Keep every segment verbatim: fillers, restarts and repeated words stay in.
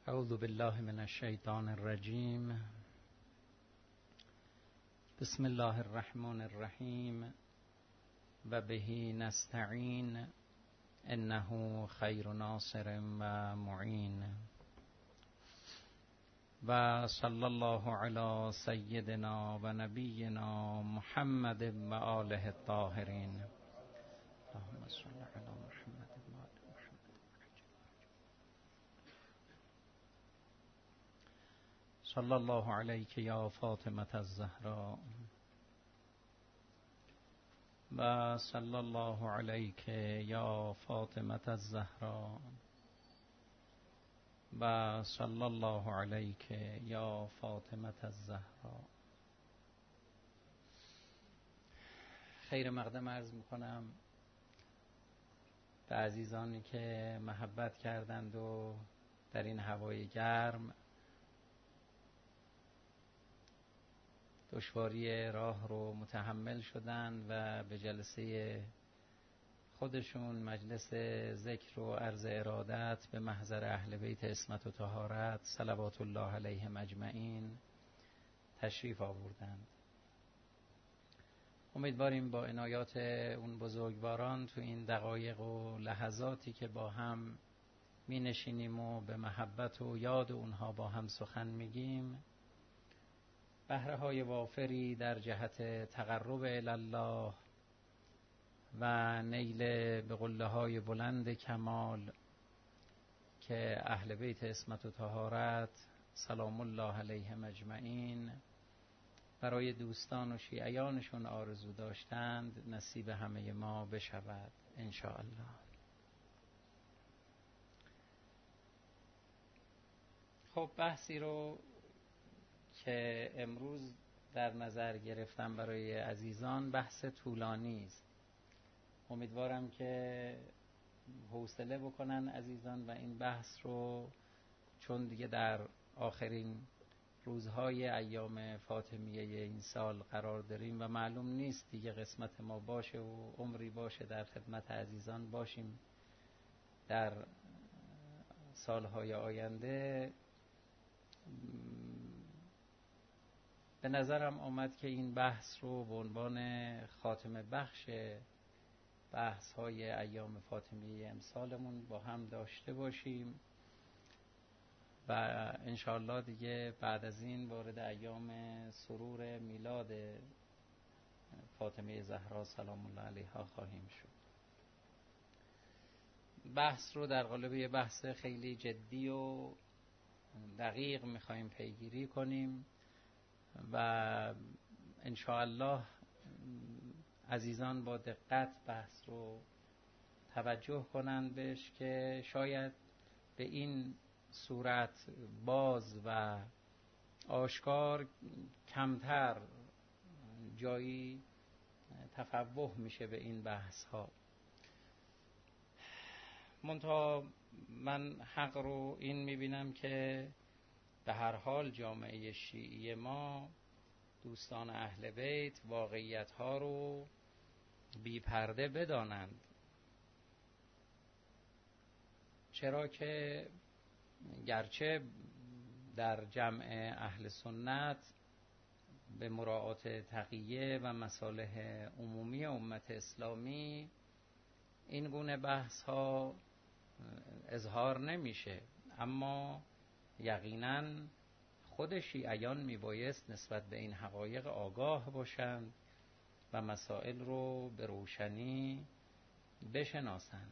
اعوذ بالله من الشیطان الرجیم. بسم الله الرحمن الرحیم و به نستعین انه خیر ناصر و معین. و صلی الله علی سیدنا و نبینا محمد و آله الطاهرین. اللهم صل علی محمد و آل محمد. صلی الله علیک یا فاطمة الزهراء و صلی الله علیک یا فاطمة الزهراء و صلی الله علیک یا فاطمة الزهراء. خیر مقدم عرض میکنم به عزیزانی که محبت کردند و در این هوای گرم دشواری راه رو متحمل شدند و به جلسه خودشون مجلس ذکر و عرض ارادت به محضر اهل بیت عصمت و طهارت صلوات الله علیهم اجمعین تشریف آوردند. امیدواریم با عنایات اون بزرگواران تو این دقایق و لحظاتی که با هم می نشینیم و به محبت و یاد اونها با هم سخن میگیم بهره های وافری در جهت تقرب الی الله و نیل به قله های بلند کمال که اهل بیت عصمت و طهارت سلام الله علیهم اجمعین برای دوستان و شیعیانشون آرزو داشتند نصیب همه ما بشود ان شاء الله. خب بحثی رو که امروز در نظر گرفتم برای عزیزان بحث طولانی است. امیدوارم که حوصله بکنن عزیزان و این بحث رو، چون دیگه در آخرین روزهای ایام فاطمیه این سال قرار داریم و معلوم نیست دیگه قسمت ما باشه و عمری باشه در خدمت عزیزان باشیم در سالهای آینده. به نظرم آمد که این بحث رو به عنوان خاتمه بخش بحث های ایام فاطمیه امسالمون با هم داشته باشیم و انشاءالله دیگه بعد از این وارد ایام سرور میلاد فاطمه زهرا سلام الله علیها خواهیم شد. بحث رو در قالب یه بحث خیلی جدی و دقیق میخوایم پیگیری کنیم و انشاءالله عزیزان با دقت بحث رو توجه کنند بهش که شاید به این صورت باز و آشکار کمتر جایی تفوه میشه به این بحث ها. منتها من حق رو این میبینم که به هر حال جامعه شیعی ما دوستان اهل بیت واقعیت ها رو بی پرده بدانند، چرا که گرچه در جمع اهل سنت به مراعات تقیه و مصالح عمومی امت اسلامی این گونه بحث ها اظهار نمیشه، اما یقیناً خود شیعیان میبایست نسبت به این حقایق آگاه باشند و مسائل رو به روشنی بشناسند.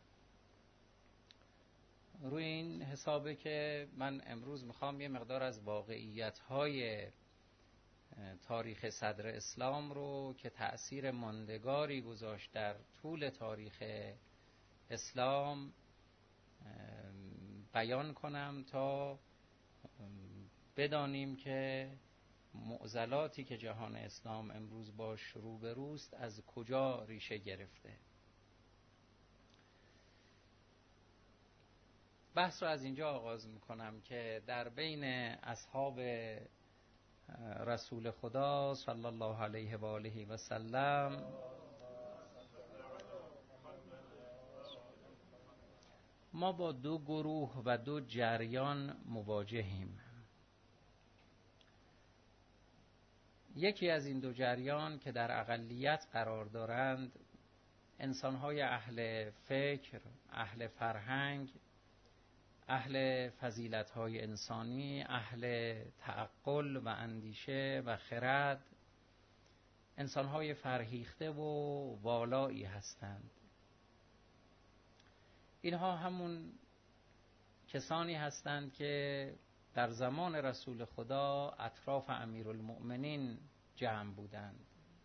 روی این حسابه که من امروز میخوام یه مقدار از واقعیت‌های تاریخ صدر اسلام رو که تأثیر ماندگاری گذاشت در طول تاریخ اسلام بیان کنم تا بدانیم که معضلاتی که جهان اسلام امروز باش روبروست از کجا ریشه گرفته. بحث رو از اینجا آغاز میکنم که در بین اصحاب رسول خدا صلی الله علیه و آله و سلم ما با دو گروه و دو جریان مواجهیم. یکی از این دو جریان که در اقلیت قرار دارند انسان‌های اهل فکر، اهل فرهنگ، اهل فضیلت‌های انسانی، اهل تعقل و اندیشه و خرد، انسان‌های فرهیخته و والایی هستند. اینها همون کسانی هستند که در زمان رسول خدا اطراف امیرالمؤمنین جمع بودند.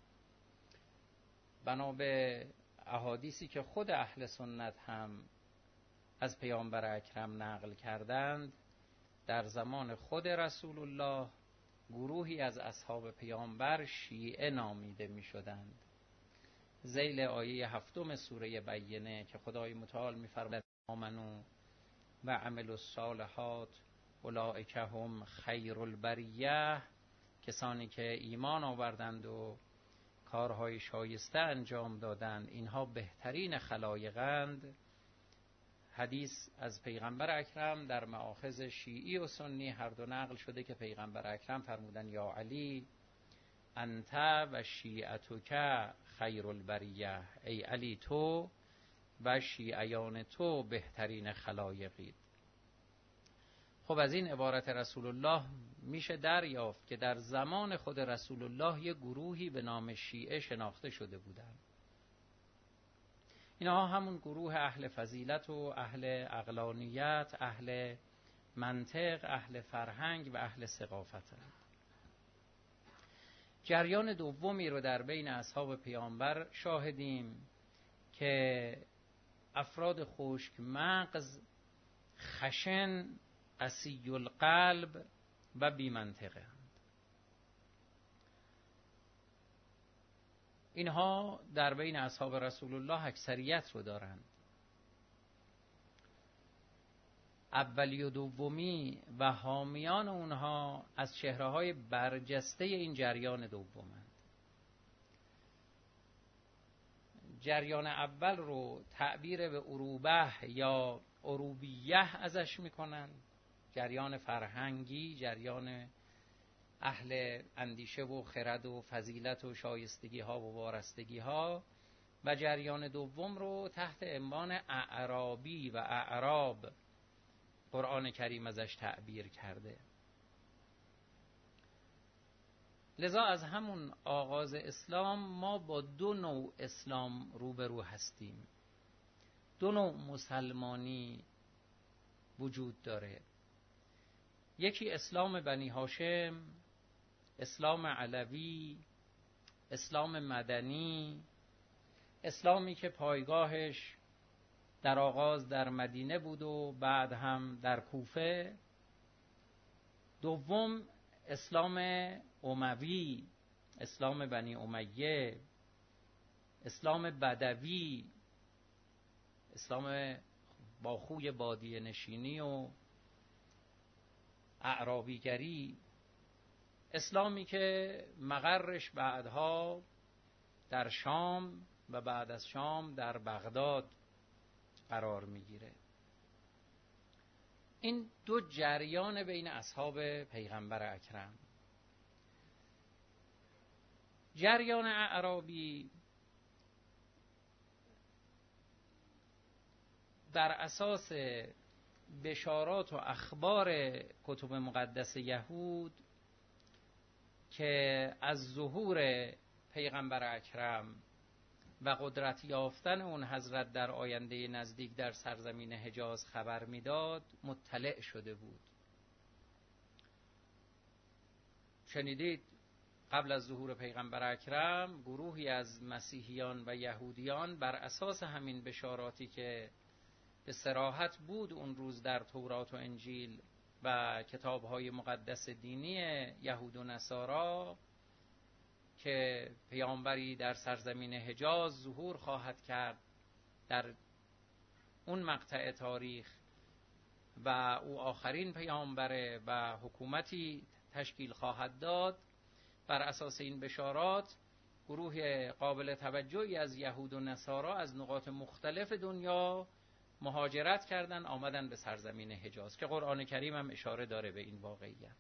بنا به احادیثی که خود اهل سنت هم از پیامبر اکرم نقل کردند، در زمان خود رسول الله گروهی از اصحاب پیامبر شیعه نامیده می شدند. ذیل آیه هفتم سوره بینه که خدای متعال می فرماید آمنو و عملوا الصالحات اولئک هم خیر البریه، کسانی که ایمان آوردند و کارهای شایسته انجام دادند اینها بهترین خلایقند. حدیث از پیغمبر اکرم در مآخذ شیعی و سنی هر دو نقل شده که پیغمبر اکرم فرمودن یا علی انت و شیعتک خیر البریه، ای علی تو و شیعیان تو بهترین خلایقید. خب از این عبارت رسول الله میشه دریافت که در زمان خود رسول الله یک گروهی به نام شیعه شناخته شده بودند. اینها همون گروه اهل فضیلت و اهل عقلانیت، اهل منطق، اهل فرهنگ و اهل ثقافت هستند. جریان دومی رو در بین اصحاب پیامبر شاهدیم که افراد خشک مغز، خشن، قسی القلب و بی منطقه هستند. اینها در بین اصحاب رسول الله اکثریت رو دارند. اولی و دومی و حامیان اونها از چهره‌های برجسته این جریان دومند. جریان اول رو تعبیر به اروبه یا اروبیه ازش میکنن، جریان فرهنگی، جریان اهل اندیشه و خرد و فضیلت و شایستگی ها و وارستگی ها، و جریان دوم رو تحت عنوان اعرابی و اعراب قرآن کریم ازش تعبیر کرده. لذا از همون آغاز اسلام ما با دو نوع اسلام روبرو هستیم. دو نوع مسلمانی وجود داره. یکی اسلام بنی هاشم، اسلام علوی، اسلام مدنی، اسلامی که پایگاهش در آغاز در مدینه بود و بعد هم در کوفه. دوم اسلام اموی، اسلام بنی امیه، اسلام بدوی، اسلام با خوی بادیه نشینی و اعرابیگری، اسلامی که مقرش بعدها در شام و بعد از شام در بغداد قرار میگیره. این دو جریان بین اصحاب پیغمبر اکرم. جریان اعرابی بر اساس بشارات و اخبار کتب مقدس یهود که از ظهور پیغمبر اکرم و قدرت یافتن اون حضرت در آینده نزدیک در سرزمین حجاز خبر میداد مطلع شده بود. شنیدید قبل از ظهور پیغمبر اکرم گروهی از مسیحیان و یهودیان بر اساس همین بشاراتی که به صراحت بود اون روز در تورات و انجیل و کتاب‌های مقدس دینی یهود و نصارا که پیامبری در سرزمین حجاز ظهور خواهد کرد در اون مقطع تاریخ و او آخرین پیامبره و حکومتی تشکیل خواهد داد، بر اساس این بشارات گروه قابل توجهی از یهود و نصارا از نقاط مختلف دنیا مهاجرت کردن، آمدن به سرزمین حجاز که قرآن کریم هم اشاره داره به این واقعیت.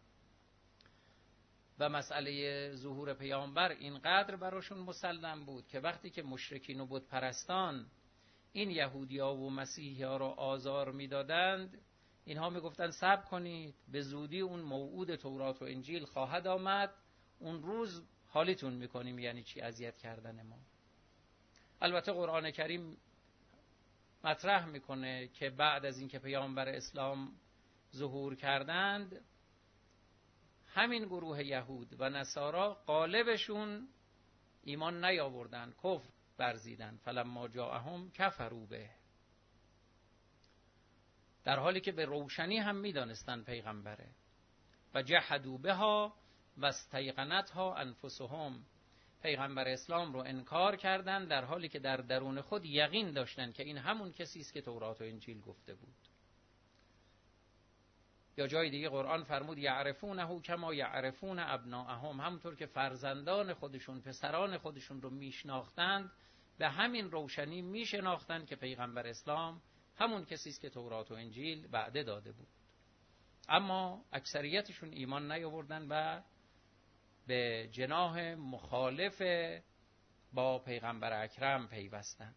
و مسئله ظهور پیامبر اینقدر براشون مسلم بود که وقتی که مشرکین و بت پرستان این یهودی‌ها و مسیحی‌ها رو آزار میدادند، اینها میگفتن صبر کنید، به زودی اون موعود تورات و انجیل خواهد آمد، اون روز حالیتون میکنیم یعنی چی اذیت کردن ما. البته قرآن کریم مطرح میکنه که بعد از اینکه پیامبر اسلام ظهور کردند، همین گروه یهود و نصارا غالبشون ایمان نیاوردن، کفر ورزیدن. فلما جاءهم کفروا به، در حالی که به روشنی هم میدانستن پیغمبره. و جحدوا بها و استیقنتها انفسهم، پیغمبر اسلام رو انکار کردن در حالی که در درون خود یقین داشتن که این همون کسی است که تورات و انجیل گفته بود. یا جای دیگه قرآن فرمود یعرفونه کما یعرفون ابناءهم، همونطور که فرزندان خودشون، پسران خودشون رو میشناختند، به همین روشنی میشناختند که پیغمبر اسلام همون کسی است که تورات و انجیل وعده داده بود. اما اکثریتشون ایمان نیاوردن و به جناح مخالف با پیغمبر اکرم پیوستند.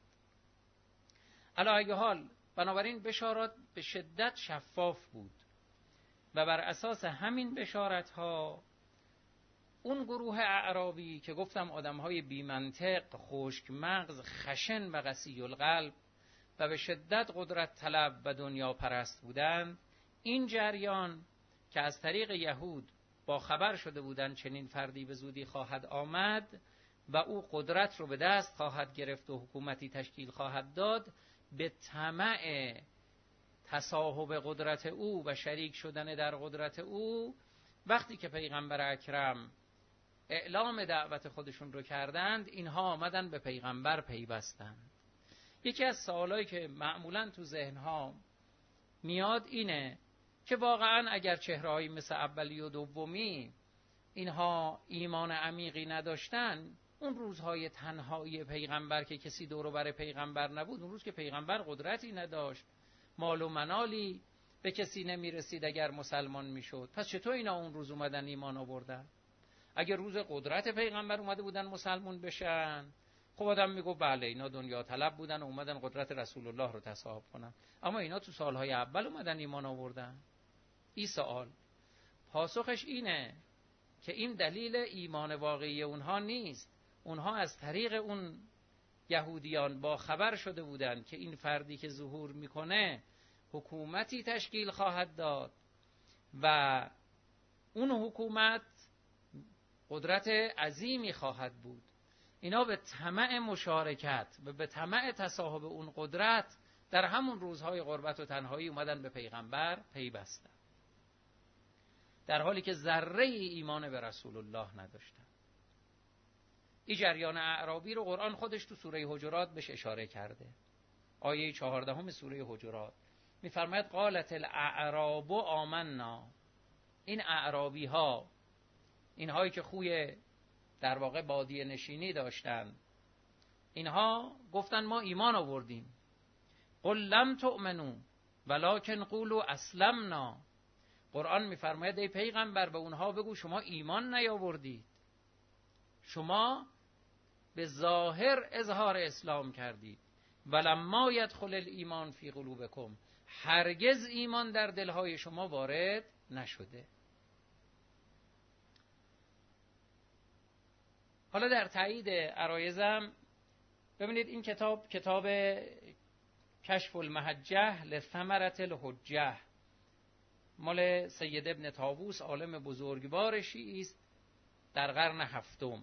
علی ای حال، بنابراین بشارات به شدت شفاف بود و بر اساس همین بشارت ها اون گروه اعرابی که گفتم آدمهای بی منطق، خشک مغز، خشن و قسی القلب و به شدت قدرت طلب و دنیا پرست بودند، این جریان که از طریق یهود با خبر شده بودند چنین فردی به زودی خواهد آمد و او قدرت رو به دست خواهد گرفت و حکومتی تشکیل خواهد داد، به طمع تصاحب قدرت او و شریک شدن در قدرت او، وقتی که پیغمبر اکرم اعلام دعوت خودشون رو کردند، اینها آمدن به پیغمبر پیوستند. یکی از سوالایی که معمولاً تو ذهنها میاد اینه که واقعاً اگر چهره‌هایی مثل اولی و دومی اینها ایمان عمیقی نداشتن، اون روزهای تنهایی پیغمبر که کسی دور و بر پیغمبر نبود، اون روز که پیغمبر قدرتی نداشت، مال و منالی به کسی نمیرسید اگر مسلمان میشد، پس چطور اینا اون روز اومدن ایمان آوردن؟ اگر روز قدرت پیغمبر اومده بودن مسلمان بشن، خب آدم میگه بله اینا دنیا طلب بودن و اومدن قدرت رسول الله رو تصاحب کنن. اما اینا تو سالهای اول اومدن ایمان آوردن. این سوال پاسخش اینه که این دلیل ایمان واقعی اونها نیست. اونها از طریق اون یهودیان با خبر شده بودن که این فردی که ظهور میکنه حکومتی تشکیل خواهد داد و اون حکومت قدرت عظیمی خواهد بود. اینا به طمع مشارکت و به طمع تصاحب اون قدرت در همون روزهای غربت و تنهایی اومدن به پیغمبر پیوستن، در حالی که ذره ایمان به رسول الله نداشتن. این جریان اعرابی رو قرآن خودش تو سوره حجرات بهش اشاره کرده. آیه چهاردهم سوره حجرات میفرماید قالت الاعراب آمنا. این اعرابی ها، اینهایی که خوی در واقع بادیه نشینی داشتن، اینها گفتن ما ایمان آوردیم. قل لم تؤمنوا ولکن قولوا اسلمنا. قرآن میفرماید ای پیغمبر به اونها بگو شما ایمان نیاوردید، شما به ظاهر اظهار اسلام کردید. ولما یدخل الایمان فی قلوبکم، هرگز ایمان در دلهای شما وارد نشده. حالا در تایید عرایزم ببینید این کتاب کتاب کشف المحجه لثمرة الحجه مال سید ابن طاووس، عالم بزرگوار شیعی است در قرن هفتم.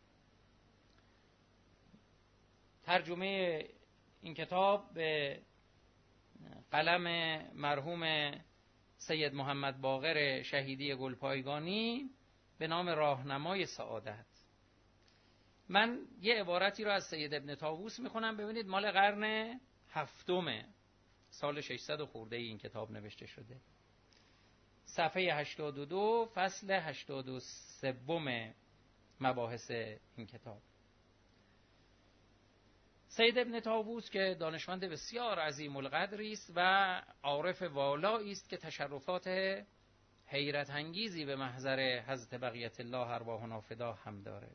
ترجمه این کتاب به قلم مرحوم سید محمد باقر شهیدی گلپایگانی به نام راهنمای سعادت. من یه عبارتی رو از سید ابن طاووس میخونم، ببینید مال قرن هفتمه، سال ششصد خورده این کتاب نوشته شده. صفحه هشتاد و دو فصل هشتاد و سه مباحث این کتاب. سید ابن طاووس که دانشمند بسیار عظیم القدری است و عارف والایی است که تشرفات حیرت انگیزی به محضر حضرت بقیت الله ارواحنا فدا هم داره.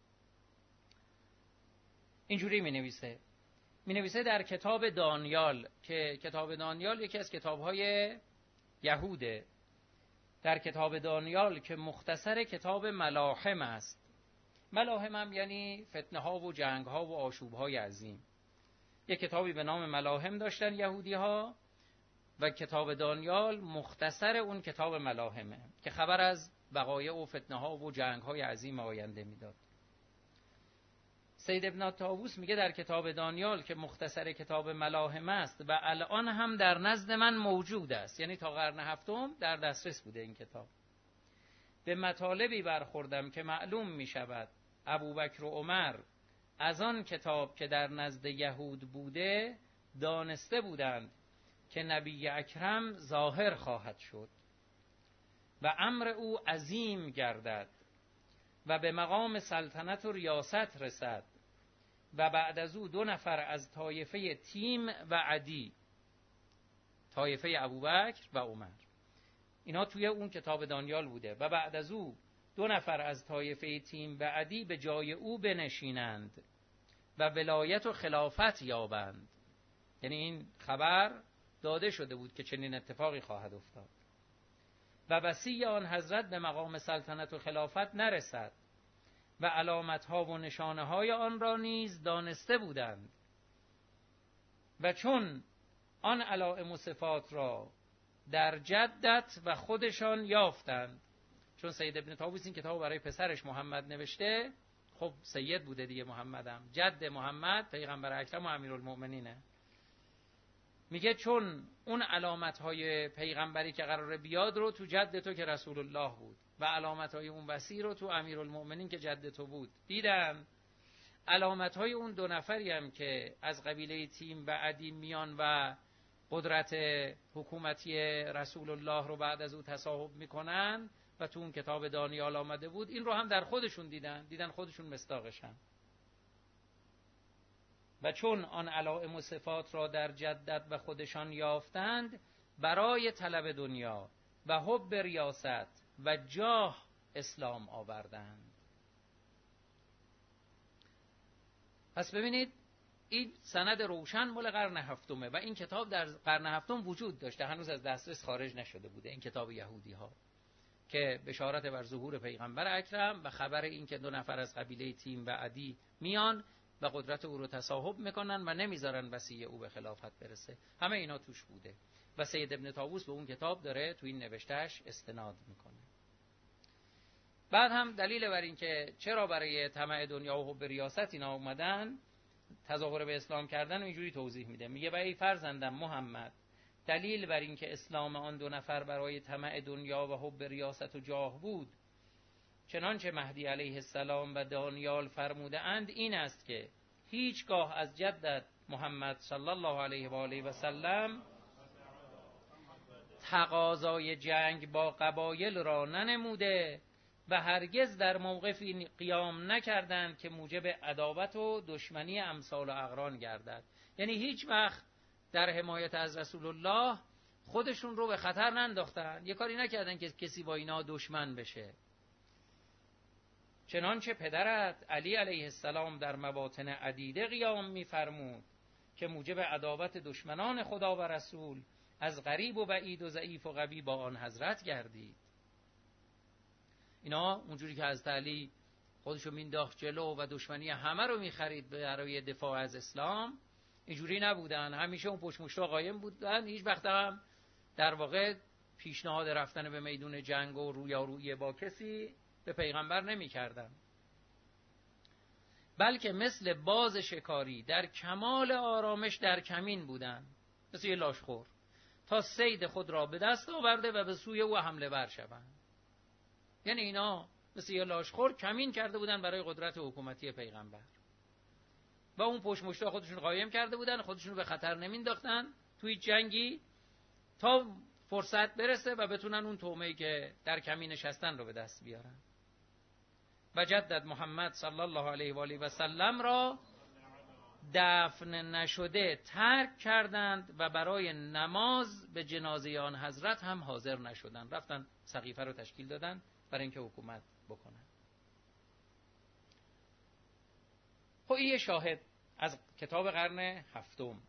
اینجوری می نویسه می نویسه در کتاب دانیال، که کتاب دانیال یکی از کتاب‌های یهوده، در کتاب دانیال که مختصر کتاب ملاحم است. ملاحم هم یعنی فتنه ها و جنگ ها و آشوب های عظیم. یک کتابی به نام ملاحم داشتن یهودی ها و کتاب دانیال مختصر اون کتاب ملاحمه که خبر از وقایع و فتنه ها و جنگ های عظیم آینده میداد. سید ابن طاووس میگه در کتاب دانیال که مختصر کتاب ملاحم است و الان هم در نزد من موجود است، یعنی تا قرن هفتم در دسترس بوده این کتاب، به مطالبی برخوردم که معلوم میشود ابوبکر و عمر از آن کتاب که در نزد یهود بوده دانسته بودند که نبی اکرم ظاهر خواهد شد و امر او عظیم گردد و به مقام سلطنت و ریاست رسد و بعد از او دو نفر از طایفه تیم و عدی، طایفه ابوبکر و عمر، اینا توی اون کتاب دانیال بوده، و بعد از او دو نفر از طایفه تیم و عدی به جای او بنشینند و ولایت و خلافت یابند. یعنی این خبر داده شده بود که چنین اتفاقی خواهد افتاد و وصی آن حضرت به مقام سلطنت و خلافت نرسد و علامتها و نشانه های آن را نیز دانسته بودند و چون آن علائم و صفات را در جدت و خودشان یافتند. چون سید ابن طاووس این کتاب برای پسرش محمد نوشته، خب سید بوده دیگه، محمدم جد محمد پیغمبر اکرم و امیرالمؤمنینه. میگه چون اون علامت‌های پیغمبری که قراره بیاد رو تو جد تو که رسول الله بود و علامت‌های اون وصی رو تو امیرالمؤمنین که جد تو بود دیدن، علامت‌های اون دو نفری هم که از قبیله تیم و عدی میان و قدرت حکومتی رسول الله رو بعد از او تصاحب میکنن و تو اون کتاب دانیال آمده بود، این رو هم در خودشون دیدن، دیدن خودشون مصداقشن. و چون آن علائم و صفات را در جدت و خودشان یافتند، برای طلب دنیا و حب ریاست و جاه اسلام آوردند. پس ببینید این سند روشن مال قرن هفتمه و این کتاب در قرن هفتم وجود داشته، هنوز از دسترس خارج نشده بوده. این کتاب یهودی ها که بشارت بر ظهور پیغمبر اکرم و خبر این که دو نفر از قبیله تیم و عدی میان و قدرت او رو تصاحب میکنن و نمیذارن وصی او به خلافت برسه، همه اینا توش بوده و سید ابن طاووس به اون کتاب داره تو این نوشتهش استناد میکنه. بعد هم دلیل بر این که چرا برای طمع دنیا و حب ریاست اینا اومدن تظاهر به اسلام کردن و اینجوری توضیح میده. میگه و ای فرزندم محمد، دلیل بر این که اسلام آن دو نفر برای طمع دنیا و حب ریاست و جاه بود، چنانچه مهدی علیه السلام و دانیال فرموده اند، این است که هیچگاه از جدت محمد صلی الله علیه و آله و سلم تقاضای جنگ با قبایل را ننموده و هرگز در موقفی قیام نکردند که موجب عداوت و دشمنی امثال و اقران گردد. یعنی هیچ وقت در حمایت از رسول الله خودشون رو به خطر ننداختن، یه کاری نکردن که کسی با اینا دشمن بشه. چنانچه پدرت علی علیه السلام در مواطن عدیده قیام می‌فرمود که موجب عداوت دشمنان خدا و رسول از غریب و بعید و ضعیف و قوی با آن حضرت گردید. اینا اونجوری که حضرت علی خودشو مینداخت جلو و دشمنی همه رو می‌خرید برای دفاع از اسلام، اینجوری نبودن، همیشه اون پشت مشتا قایم بودن، هیچ وقت هم در واقع پیشنهاد رفتن به میدون جنگ و رویارویی با کسی به پیغمبر نمی کردن، بلکه مثل باز شکاری در کمال آرامش در کمین بودن، مثل یه لاشخور، تا صید خود را به دست آورده و به سوی او حمله ور شوند. یعنی اینا مثل یه لاشخور کمین کرده بودن برای قدرت حکومتی پیغمبر و اون پشت مشتا خودشون قایم کرده بودن، خودشون به خطر نمینداختن توی جنگی تا فرصت برسه و بتونن اون تومه‌ای که در کمین نشستن رو به دست بیارن. و جدد محمد صلی الله علیه و آله و سلم را دفن نشده ترک کردند و برای نماز به جنازه آن حضرت هم حاضر نشدند. رفتن سقیفه رو تشکیل دادن برای اینکه حکومت بکنن. خب این یه شاهد از کتاب قرن هفتم.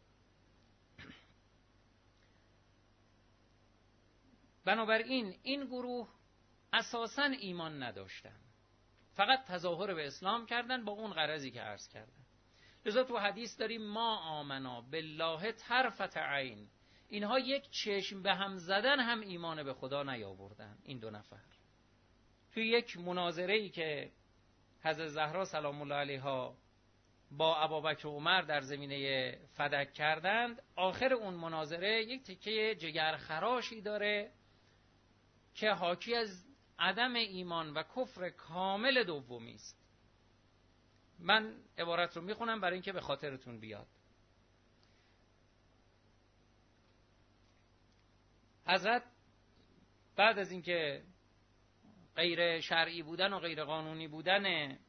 بنابراین این گروه اساساً ایمان نداشتن، فقط تظاهر به اسلام کردن با اون غرضی که عرض کردن. لذا تو حدیث داریم ما آمنا بالله طرفة عین، اینها یک چشم به هم زدن هم ایمان به خدا نیاوردن. این دو نفر توی یک مناظره‌ای که حضرت زهرا سلام الله علیها با ابوبکر و عمر در زمینه فدک کردند، آخر اون مناظره یک تکه جگرخراشی داره که حاکی از عدم ایمان و کفر کامل دومی است. من عبارت رو میخونم برای اینکه به خاطرتون بیاد. حضرت بعد از اینکه غیر شرعی بودن و غیر قانونی بودن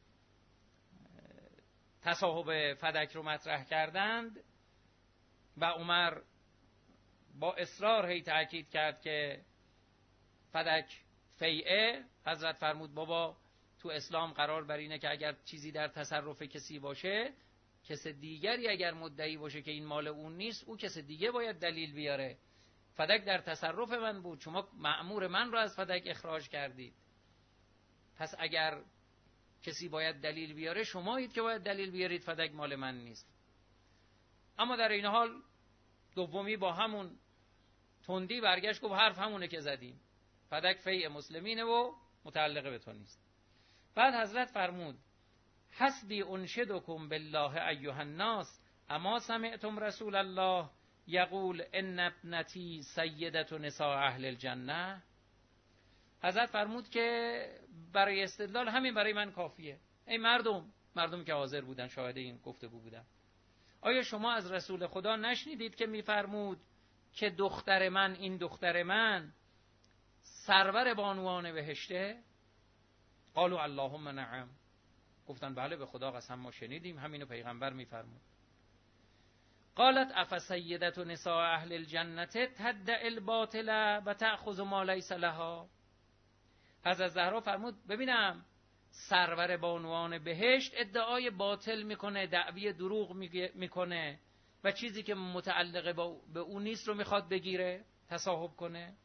تصاحب فدک رو مطرح کردند و عمر با اصرار هی تأکید کرد که فدک فیعه، حضرت فرمود بابا تو اسلام قرار بر اینه که اگر چیزی در تصرف کسی باشه، کس دیگری اگر مدعی باشه که این مال اون نیست، او کس دیگه باید دلیل بیاره. فدک در تصرف من بود، شما مأمور من رو از فدک اخراج کردید، پس اگر کسی باید دلیل بیاره شمایید که باید دلیل بیارید فدک مال من نیست. اما در این حال دومی با همون تندی برگشت گفت حرف همونه که زدیم، فدک فیع مسلمینه و متعلقه به تو نیست. بعد حضرت فرمود حسبی انشدکم بالله ایها الناس اما سمعتم رسول الله یقول ان ابنتی سیدة نساء اهل الجنه. حضرت فرمود که برای استدلال همین برای من کافیه. ای مردم، مردم که حاضر بودن شاهد این گفتگو بودن، آیا شما از رسول خدا نشنیدید که میفرمود که دختر من، این دختر من سرور بانوان بهشته؟ قالوا اللهم نعم. گفتن بله به خدا قسم ما شنیدیم، همینو پیغمبر میفرمود. قالت افسیدة نساء اهل الجنة تدعی الباطل و تأخذ ما لیس لها. حضرت زهرا فرمود ببینم سرور بانوان بهشت ادعای باطل میکنه، دعوی دروغ میکنه و چیزی که متعلق به اون نیست رو میخواد بگیره، تصاحب کنه.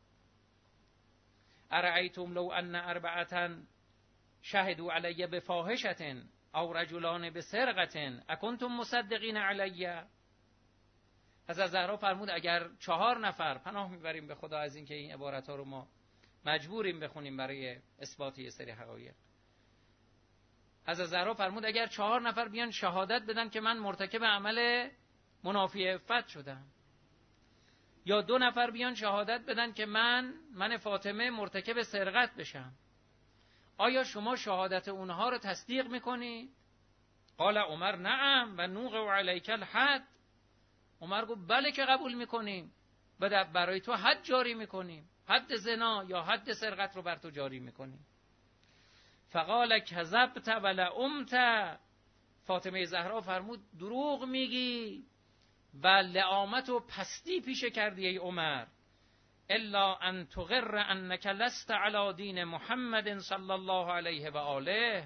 ارأیتم لو ان اربعة شهدوا علی بفاحشة او رجلان بسرقة اکنتم مصدقین علی. حضرت زهرا فرمود اگر چهار نفر، پناه میبریم به خدا از اینکه این عبارت ها رو ما مجبوریم بخونیم برای اثبات یه سری حقایق. حضرت زهرا فرمود اگر چهار نفر بیان شهادت بدن که من مرتکب عمل منافی عفت شدم، یا دو نفر بیان شهادت بدن که من من فاطمه مرتکب سرقت بشم، آیا شما شهادت اونها رو تصدیق میکنید؟ قال عمر نعم و نوقع علیک الحد. عمر گفت بله که قبول میکنیم و برای تو حد جاری میکنیم، حد زنا یا حد سرقت رو بر تو جاری میکنیم. فقال کذبت ولعمت. فاطمه زهرا فرمود دروغ میگی و لعامت و پستی پیشه کردی ای عمر. الا ان تقر انک لست علی دین محمد صلی الله علیه و آله.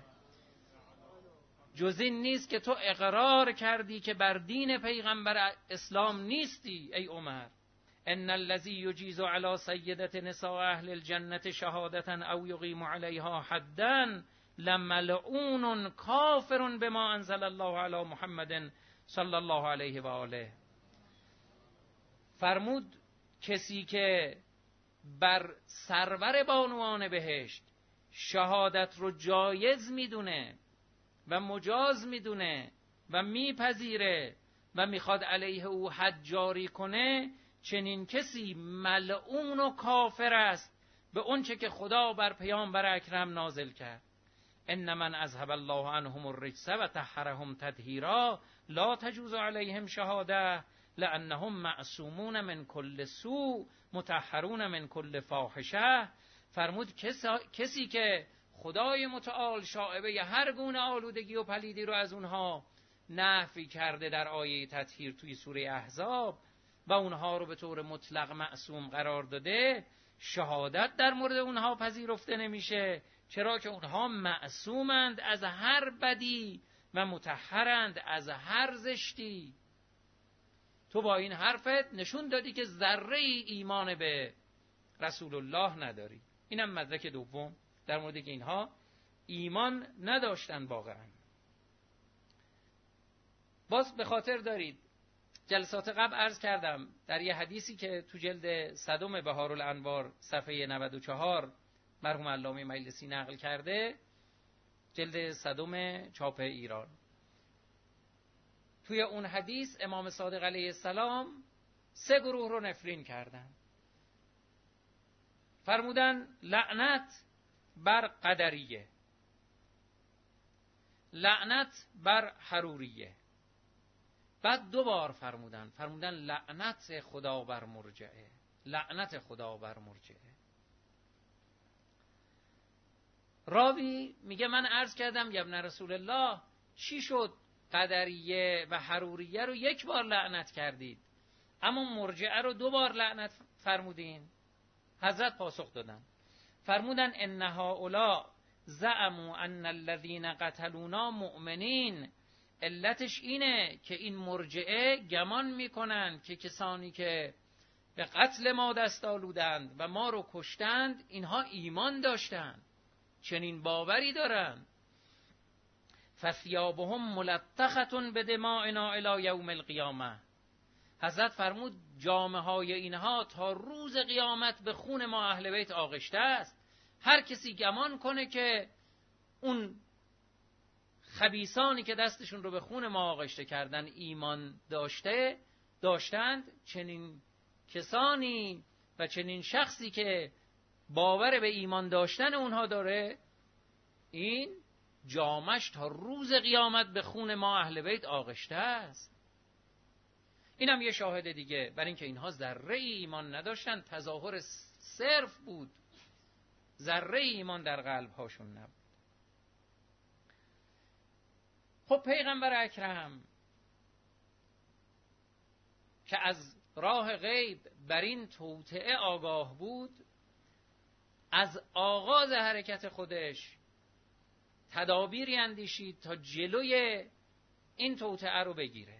جز این نیست که تو اقرار کردی که بر دین پیغمبر اسلام نیستی ای عمر. ان الذی یجیز علی سیدة نساء اهل الجنة شهادة او یقیم علیها حدا لملعون کافر بما انزل الله علی محمد صلی الله علیه و آله. فرمود کسی که بر سرور بانوان بهشت شهادت رو جایز میدونه و مجاز میدونه و میپذیره و میخواد علیه او حد جاری کنه، چنین کسی ملعون و کافر است به اونچه که خدا بر پیامبر اکرم نازل کرد. ان من اذهب الله عنهم الرجس و طهرهم تطهیرا لا تجوز علیهم شهاده لانهم معصومون من کل سوء مطهرون من کل فاحشه. فرمود کسی که خدای متعال شائبه هر گونه آلودگی و پلیدی رو از اونها نفی کرده در آیه تطهیر توی سوره احزاب و اونها رو به طور مطلق معصوم قرار داده، شهادت در مورد اونها پذیرفته نمیشه، چرا که اونها معصومند از هر بدی و مطهرند از هر زشتی. تو با این حرفت نشون دادی که ذره ای ایمان به رسول الله نداری. اینم مدرک دوم در مورد که اینها ایمان نداشتن واقعا. باز به خاطر دارید جلسات قبل عرض کردم در یه حدیثی که تو جلد صدم بهارالانوار صفحه نود و چهار مرحوم علامه مجلسی نقل کرده، جلد صدم چاپ ایران، توی اون حدیث امام صادق علیه السلام سه گروه رو نفرین کردن. فرمودن لعنت بر قدریه، لعنت بر حروریه. بعد دو بار فرمودن فرمودن لعنت خدا بر مرجعه، لعنت خدا بر مرجعه. راوی میگه من عرض کردم یا ابن رسول الله چی شد قدریه و حروریه رو یک بار لعنت کردید اما مرجعه رو دو بار لعنت فرمودین؟ حضرت پاسخ دادن فرمودن ان هؤلاء زعموا ان الذين قتلونا مؤمنین. علتش اینه که این مرجعه گمان میکنن که کسانی که به قتل ما دست آلودند و ما رو کشتند اینها ایمان داشتند، چنین باوری دارند. فثیابهم ملطخة بدمائنا الی یوم القیامه. حضرت فرمود جامه های اینها تا روز قیامت به خون ما اهل بیت آغشته است. هر کسی گمان کنه که اون خبیثانی که دستشون رو به خون ما آغشته کردن ایمان داشته داشتند، چنین کسانی و چنین شخصی که باور به ایمان داشتن اونها داره، این جامش تا روز قیامت به خون ما اهل بیت آغشته است. اینم یه شاهد دیگه بر اینکه اینها ذره ایمان نداشتن، تظاهر صرف بود، ذره ایمان در قلب هاشون نبود. خب پیغمبر اکرم که از راه غیب بر این توطئه آگاه بود، از آغاز حرکت خودش تدابیری اندیشید تا جلوی این توطئه رو بگیره.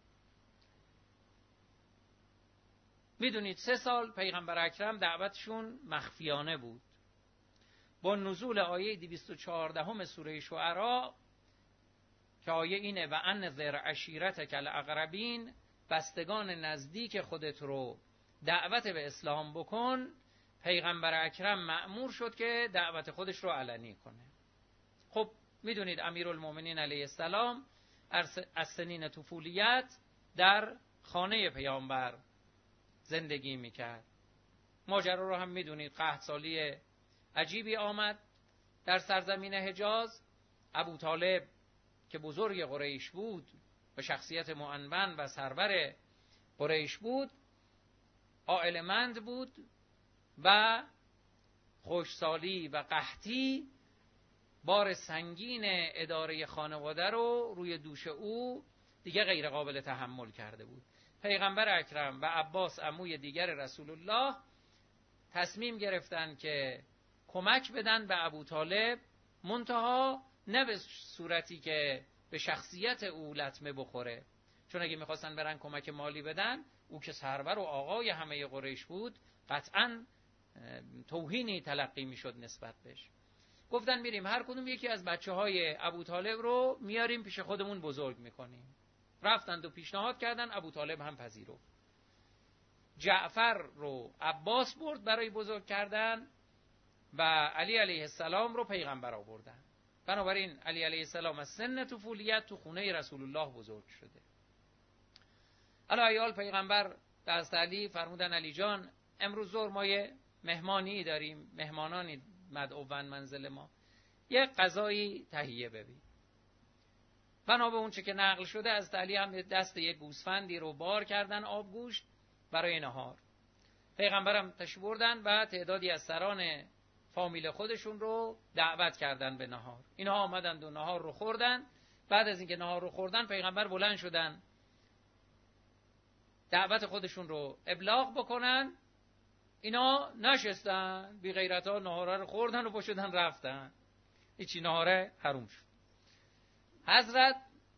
میدونید سه سال پیغمبر اکرم دعوتشون مخفیانه بود. با نزول آیه دویست و چهارده سوره شعراء که آیه اینه و انذر عشیرتک الاقربین، بستگان نزدیک خودت رو دعوت به اسلام بکن، پیغمبر اکرم مأمور شد که دعوت خودش رو علنی کنه. خب میدونید امیرالمومنین علیه السلام از سنین طفولیت در خانه پیامبر زندگی میکرد. ماجرا رو هم میدونید، قحط سالی عجیبی آمد در سرزمین حجاز. ابو طالب که بزرگ قریش بود و شخصیت معنون و سرور قریش بود، عائلمند بود و خوشسالی و قحطی بار سنگین اداره خانواده رو روی دوش او دیگه غیر قابل تحمل کرده بود. پیغمبر اکرم و عباس عموی دیگر رسول الله تصمیم گرفتن که کمک بدن به ابو طالب، منتها نه به صورتی که به شخصیت او لطمه بخوره، چون اگه میخواستن برن کمک مالی بدن، او که سرور و آقای همه قریش بود قطعاً توهینی تلقی میشد نسبت بهش. گفتن میریم هر کدوم یکی از بچه های ابو طالب رو میاریم پیش خودمون بزرگ میکنیم. رفتند و پیشنهاد کردن، ابو طالب هم پذیرفت. جعفر رو عباس برد برای بزرگ کردن و علی علیه السلام رو پیغمبر آوردن. بنابراین علی علیه السلام از سن طفولیت تو خونه رسول الله بزرگ شده. علیال پیغمبر دست علی فرمودن علی جان امروز ظهر ما یه مهمانی داریم، مهمانانی مدعوون منزل ما، یه غذایی تهیه ببین. بنا به اون چه که نقل شده از علی هم دست یک گوسفندی رو بار کردن آبگوشت برای نهار. پیغمبرم تشریف بردن و تعدادی از سران فامیل خودشون رو دعوت کردن به نهار. اینها آمدند و نهار رو خوردن. بعد از اینکه نهار رو خوردن پیغمبر بلند شدن دعوت خودشون رو ابلاغ بکنن. اینا نشستن، بی غیرت ها نهاره رو خوردن و پاشدن رفتن، هیچی، نهاره حروم شد. حضرت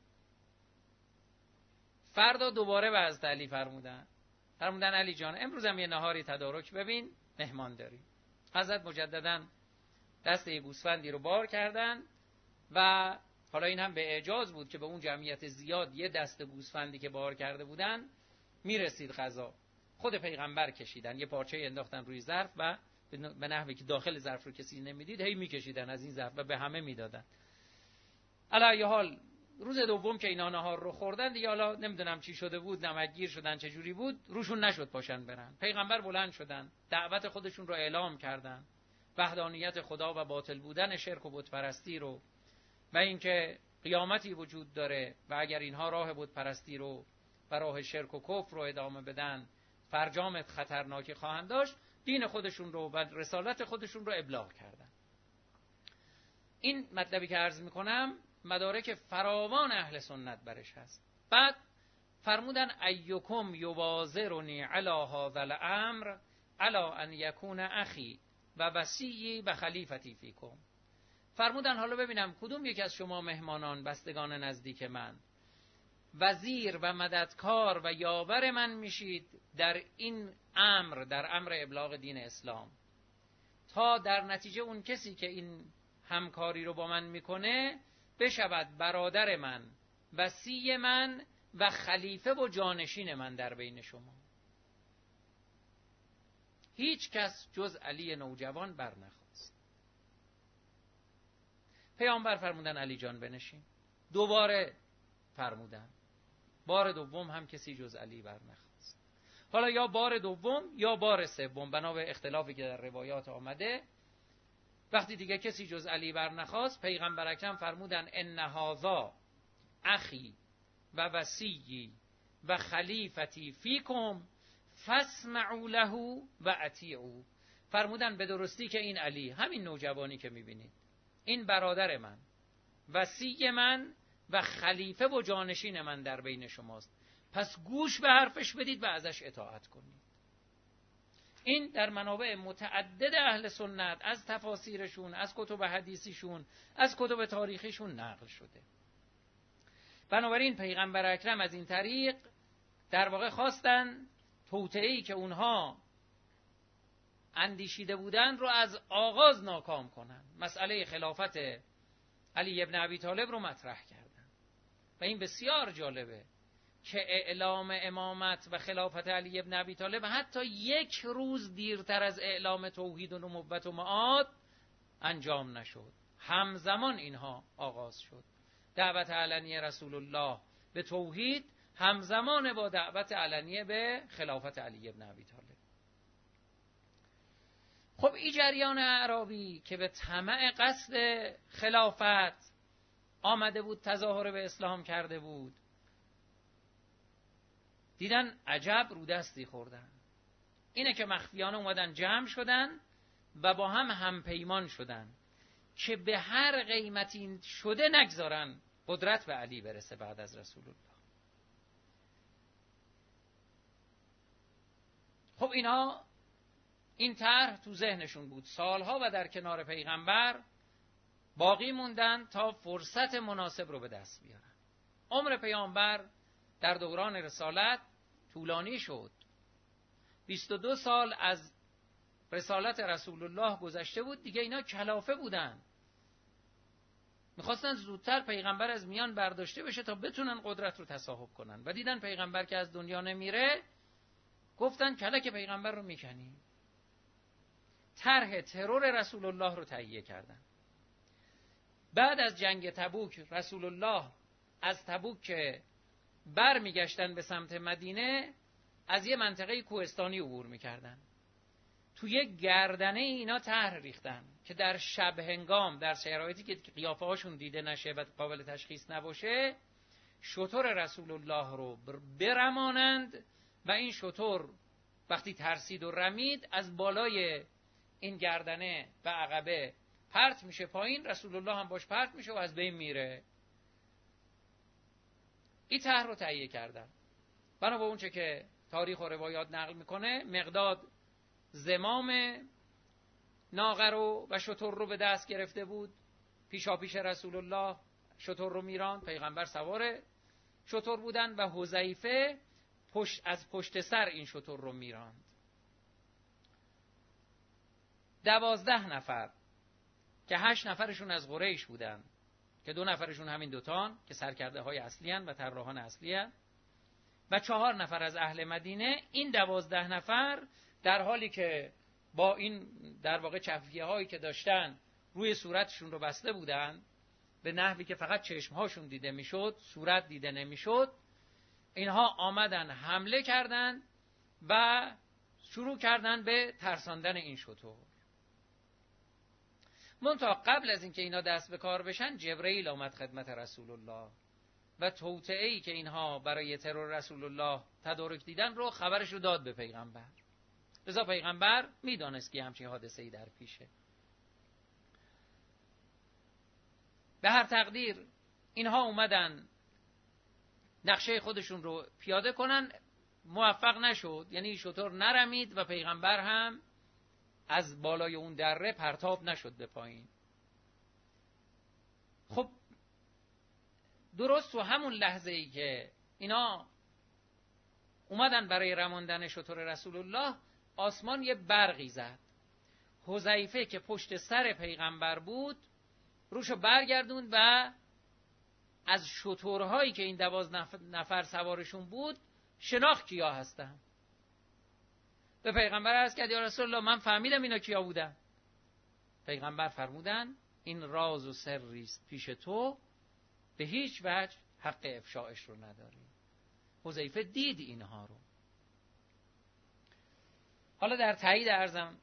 فردا دوباره به حضرت علی فرمودن فرمودن علی جان امروز هم یه نهاری تدارک ببین، مهمان داری. حضرت مجددا دست یه گوسفندی رو بار کردن و حالا این هم به اعجاز بود که به اون جمعیت زیاد یه دست گوسفندی که بار کرده بودن میرسید غذا. خود پیغمبر کشیدن، یه پارچه انداختن روی ظرف و به نحوی که داخل ظرف رو کسی نمیدید هی میکشیدن از این ظرف و به همه میدادن. علی ای حال روز دوم که اینا نهار رو خوردن دیگه، حالا نمیدونم چی شده بود، نمکگیر شدن چه جوری بود، روشون نشد پاشن برن. پیغمبر بلند شدن، دعوت خودشون رو اعلام کردن، وحدانیت خدا و باطل بودن شرک و بت پرستی رو و اینکه قیامتی وجود داره و اگر اینها راه بت پرستی رو و راه شرک و کفر رو ادامه بدن فرجام خطرناکی خواهند داشت. دین خودشون رو و رسالت خودشون رو ابلاغ کردن. این مطلبی که عرض میکنم مدارک فراوان اهل سنت برش هست. بعد فرمودن ایکم یواظرنی علی هذا الامر علی ان یکون اخی و وصی و خلیفتی فیکم. فرمودن حالا ببینم کدوم یکی از شما مهمانان بستگان نزدیک من وزیر و مددکار و یاور من میشید در این امر، در امر ابلاغ دین اسلام، تا در نتیجه اون کسی که این همکاری رو با من میکنه بشود برادر من، وصی من و خلیفه و جانشین من در بین شما. هیچ کس جز علی نوجوان برنخواست. پیامبر فرمودن علی جان بنشین. دوباره فرمودن، بار دوم هم کسی جز علی برنخواست. حالا یا بار دوم یا بار سوم، بنا به اختلافی که در روایات آمده، وقتی دیگه کسی جز علی برنخواست پیغمبر اکرم فرمودن ان هذا اخی و وصی و خلیفتی فیکم فاسمعوا له و اطیعوا. فرمودن به درستی که این علی، همین نوجوانی که میبینید، این برادر من، وصی من و خلیفه و جانشین من در بین شماست، پس گوش به حرفش بدید و ازش اطاعت کنید. این در منابع متعدد اهل سنت از تفاسیرشون، از کتب حدیثیشون، از کتب تاریخیشون نقل شده. بنابراین پیغمبر اکرم از این طریق در واقع خواستن توطئه‌ای که اونها اندیشیده بودن رو از آغاز ناکام کنن. مسئله خلافت علی ابن ابی طالب رو مطرح کردن و این بسیار جالبه که اعلام امامت و خلافت علی ابن ابی طالب حتی یک روز دیرتر از اعلام توحید و نبوت و معاد انجام نشد. همزمان اینها آغاز شد. دعوت علنی رسول الله به توحید همزمان با دعوت علنی به خلافت علی ابن ابی طالب. خب این جریان اعرابی که به طمع قصد خلافت آمده بود، تظاهر به اسلام کرده بود، دیدن عجب رو دستی خوردن. اینه که مخفیانه اومدن جمع شدن و با هم همپیمان شدن که به هر قیمتی شده نگذارن قدرت به علی برسه بعد از رسول الله. خب اینا این طرح تو ذهنشون بود سالها و در کنار پیغمبر باقی موندن تا فرصت مناسب رو به دست بیارن. عمر پیامبر در دوران رسالت طولانی شد. بیست و دو سال از رسالت رسول الله گذشته بود، دیگه اینا کلافه بودن. میخواستن زودتر پیغمبر از میان برداشته بشه تا بتونن قدرت رو تصاحب کنن و دیدن پیغمبر که از دنیا نمیره، گفتن کلک پیغمبر رو میکنیم. طرح ترور رسول الله رو تهیه کردن. بعد از جنگ تبوک رسول الله از تبوک که بر میگشتن به سمت مدینه از یه منطقه کوهستانی عبور میکردن. تو یک گردنه اینا طرح ریختن که در شب هنگام در شرایطی که قیافه هاشون دیده نشه و قابل تشخیص نباشه شتر رسول الله رو برمانند و این شتر وقتی ترسید و رمید از بالای این گردنه و عقبه پرت میشه پایین، رسول الله هم باش پرت میشه و از بین میره. این طرح رو تهیه کردن. بنا به اون چه که تاریخ و روایات نقل میکنه، مقداد زمام ناقه رو و شتر رو به دست گرفته بود، پیشا پیش رسول الله شتر رو میراند، پیغمبر سوار شتر بودن و حذیفه پشت از پشت سر این شتر رو میراند. دوازده نفر که هشت نفرشون از قریش بودن، که دو نفرشون همین دوتان که سرکرده های اصلی هن و طراحان اصلی هن، و چهار نفر از اهل مدینه. این دوازده نفر در حالی که با این در واقع چفیه هایی که داشتن روی صورتشون رو بسته بودن به نحوی که فقط چشمهاشون دیده میشد، صورت دیده نمیشد، اینها آمدن حمله کردند و شروع کردن به ترساندن این شتر. منتها قبل از اینکه اینا دست به کار بشن، جبرئیل آمد خدمت رسول الله و توطئه‌ای که اینها برای ترور رسول الله تدارک دیدن رو خبرش رو داد به پیغمبر. لذا پیغمبر میدانست که همچین حادثه‌ای در پیشه. به هر تقدیر اینها اومدن نقشه خودشون رو پیاده کنن، موفق نشد، یعنی شتر نرمید و پیغمبر هم از بالای اون دره پرتاب نشد به پایین. خب درست تو همون لحظه ای که اینا اومدن برای رماندن شتر رسول الله، آسمان یه برقی زد. حذیفه که پشت سر پیغمبر بود روشو برگردوند و از شترهایی که این دوازده نفر سوارشون بود شناخت کیا هستن. به پیغمبر عرض کرد یا رسول الله من فهمیدم اینا کیا بودن. پیغمبر فرمودن این راز و سری است پیش تو، به هیچ وجه حق افشایش رو نداری. حذیفه دید اینها رو. حالا در تایید عرضم،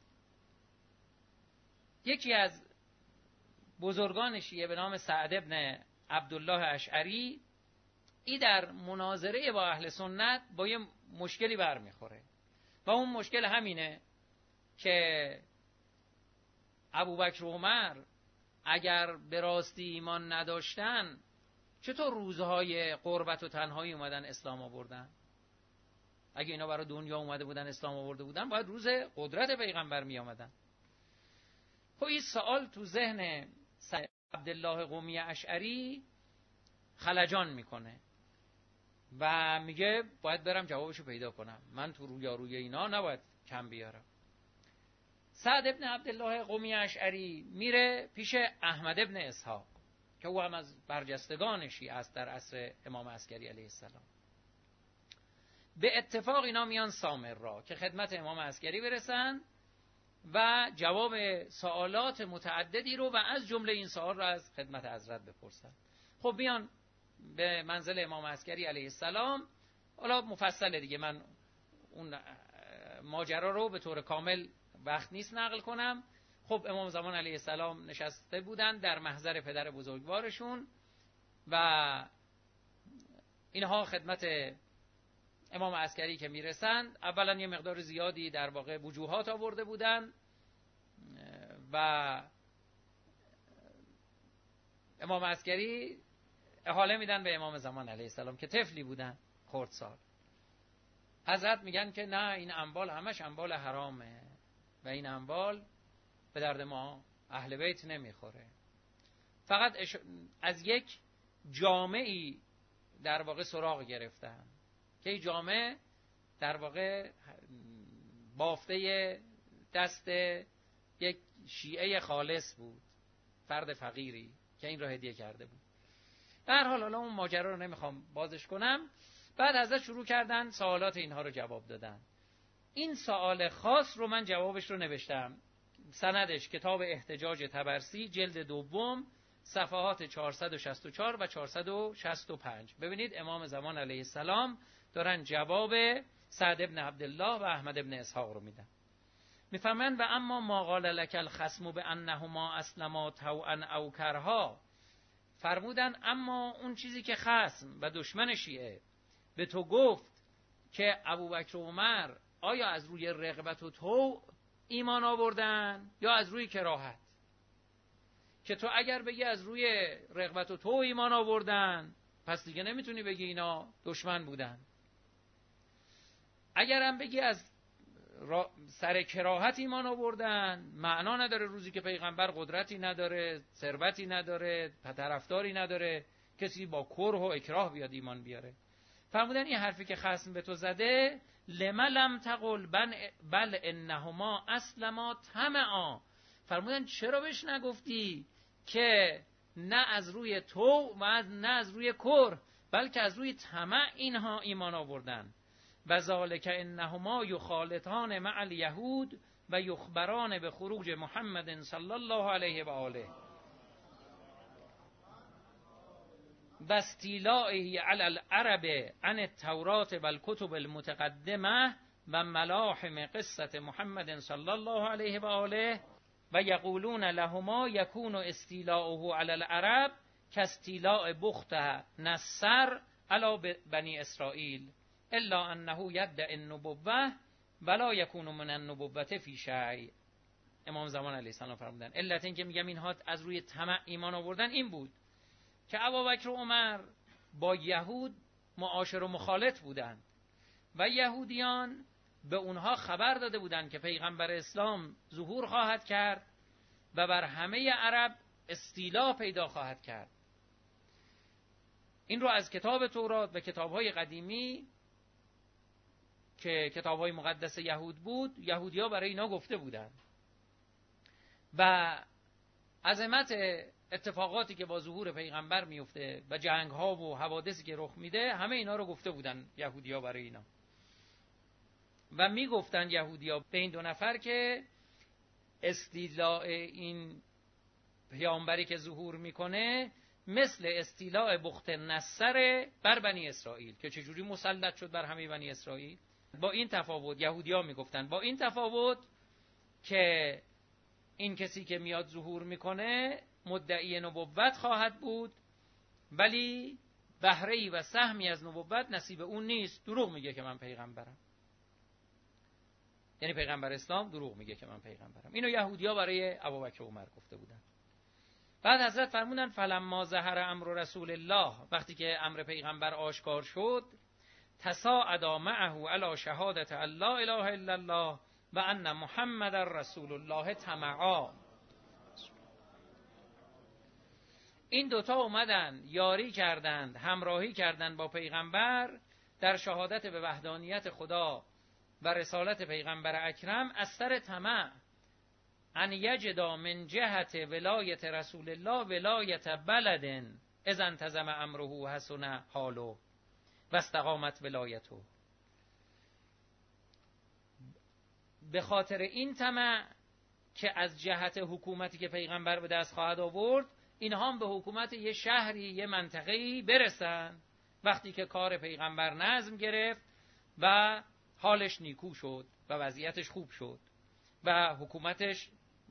یکی از بزرگان شیعه به نام سعد ابن عبدالله اشعری، ای در مناظره با اهل سنت با یه مشکلی برمیخوره و اون مشکل همینه که ابوبکر و عمر اگر به راستی ایمان نداشتن چطور روزهای غربت و تنهایی اومدن اسلام آوردن؟ اگه اینا برای دنیا اومده بودن اسلام آورده بودن باید روز قدرت پیغمبر می آمدن. خب این سوال تو ذهن عبدالله قمی اشعری خلجان میکنه و میگه باید برم جوابشو پیدا کنم، من تو رویاروی اینا نباید کم بیارم. سعد ابن عبدالله قمی اشعری میره پیش احمد ابن اسحاق که او هم از برجستگان شیعه است در عصر امام عسکری علیه السلام. به اتفاق اینا میان سامرا که خدمت امام عسکری برسن و جواب سوالات متعددی رو و از جمله این سوال رو از خدمت حضرت بپرسن. خب بیان به منزل امام عسکری علیه السلام. حالا مفصله دیگه، من اون ماجرا رو به طور کامل وقت نیست نقل کنم. خب امام زمان علیه السلام نشسته بودن در محضر پدر بزرگوارشون و اینها خدمت امام عسکری که میرسند، اولا یه مقدار زیادی در واقع وجوهات آورده بودن و امام عسکری احاله میدن به امام زمان علیه السلام که طفلی بودن، خردسال. حضرت میگن که نه، این اموال همش اموال حرامه و این اموال به درد ما اهل بیت نمیخوره. فقط از یک جامعی در واقع سراغ گرفتن که این جامعه در واقع بافته دست یک شیعه خالص بود، فرد فقیری که این را هدیه کرده بود. به هر حال حالا اون ماجرا رو نمیخوام بازش کنم. بعد ازش شروع کردن سوالات اینها رو جواب دادن. این سوال خاص رو من جوابش رو نوشتم، سندش کتاب احتجاج طبرسی جلد دوم صفحات چهارصد و شصت و چهار و چهارصد و شصت و پنج. ببینید امام زمان علیه السلام دارن جواب سعد ابن عبدالله و احمد ابن اسحاق رو میدن. میفهمن و اما ما قال لک الخصم بانهما اسلما طوعا او کرها، فرمودن اما اون چیزی که خصم و دشمن شیعه به تو گفت که ابوبکر و عمر آیا از روی رغبت و طوع ایمان آوردن یا از روی کراهت، که تو اگر بگی از روی رغبت و طوع ایمان آوردن پس دیگه نمیتونی بگی اینا دشمن بودن. اگرم بگی از سر کراهت ایمان آوردن، معنا نداره روزی که پیغمبر قدرتی نداره، ثروتی نداره، طرفداری نداره، کسی با کره و اکراه بیاد ایمان بیاره. فرمودن این حرفی که خصم به تو زده، لم لم تقل بل انهما اسلما طمعا، فرمودن چرا بهش نگفتی که نه از روی تو و نه از روی کره، بلکه از روی طمع اینها ایمان آوردن. و ذالک انهما یخالطان مع الیهود و یخبران به خروج محمد صلی الله علیه و آله و استیلائه علی العرب عن التورات و الکتب المتقدمه و ملاحم قصه محمد صلی الله علیه و آله و یقولون لهما یکون استیلاؤه علی العرب کاستیلاء بخت نصر علی بنی اسرائیل الا انه یدعی النبوة ولا یکون من النبوة فی شیء. امام زمان علیه السلام فرمودن علت این که میگم اینها از روی طمع ایمان آوردن این بود که ابوبکر و عمر با یهود معاشر و مخالط بودند و یهودیان به اونها خبر داده بودند که پیغمبر اسلام ظهور خواهد کرد و بر همه عرب استیلا پیدا خواهد کرد. این رو از کتاب تورات و کتاب‌های قدیمی که کتاب‌های مقدس یهود بود، یهودی‌ها برای اینا گفته بودند و عظمت اتفاقاتی که با ظهور پیغمبر میفته و جنگ‌ها و حوادثی که رخ میده، همه اینا رو گفته بودن یهودی‌ها برای اینا و میگفتن یهودی‌ها به این دو نفر که استیلاء این پیامبری که ظهور میکنه مثل استیلاء بخت نصر بر بنی اسرائیل که چجوری مسلط شد بر همه بنی اسرائیل. با این تفاوت یهودی‌ها میگفتن، با این تفاوت که این کسی که میاد ظهور میکنه مدعی نبوت خواهد بود ولی بهره‌ای و سهمی از نبوت نصیب اون نیست، دروغ میگه که من پیغمبرم. یعنی پیغمبر اسلام دروغ میگه که من پیغمبرم. اینو یهودی‌ها برای ابوبکر و عمر گفته بودن. بعد حضرت فرمودن فلما ظهر امر رسول الله، وقتی که امر پیغمبر آشکار شد، تصاعدا معه علی شهادت لا اله الا الله و ان محمد رسول الله طمعا. این دوتا اومدن یاری کردند، همراهی کردند با پیغمبر در شهادت به وحدانیت خدا و رسالت پیغمبر اکرم از سر طمع ان یجدا من جهت ولایت رسول الله ولایت بلد اذا انتظم امره حسن حاله و استقامت ولایته. به خاطر این طمع که از جهت حکومتی که پیغمبر به دست خواهد آورد، اینها هم به حکومت یه شهری یه منطقه‌ای برسن وقتی که کار پیغمبر نظم گرفت و حالش نیکو شد و وضعیتش خوب شد و حکومتش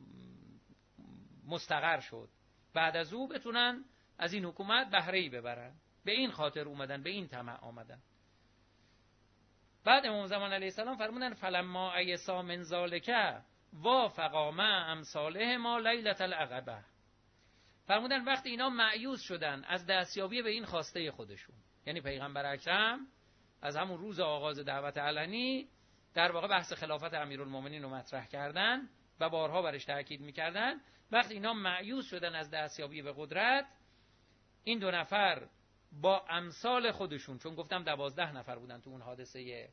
مستقر شد، بعد از او بتونن از این حکومت بهره‌ای ببرن. به این خاطر اومدن، به این طمع آمدن. بعد امام زمان علیه السلام فرمودن فلما ایسا من ذالک وافقا مع امثاله ما لیلة العقبه. فرمودن وقتی اینا مایوس شدن از دستیابی به این خواسته خودشون، یعنی پیغمبر اکرم از همون روز آغاز دعوت علنی در واقع بحث خلافت امیرالمومنین رو مطرح کردن و بارها برش تاکید میکردن، وقتی اینا مایوس شدن از دستیابی به قدرت، این دو نفر با امثال خودشون، چون گفتم دوازده نفر بودن تو اون حادثه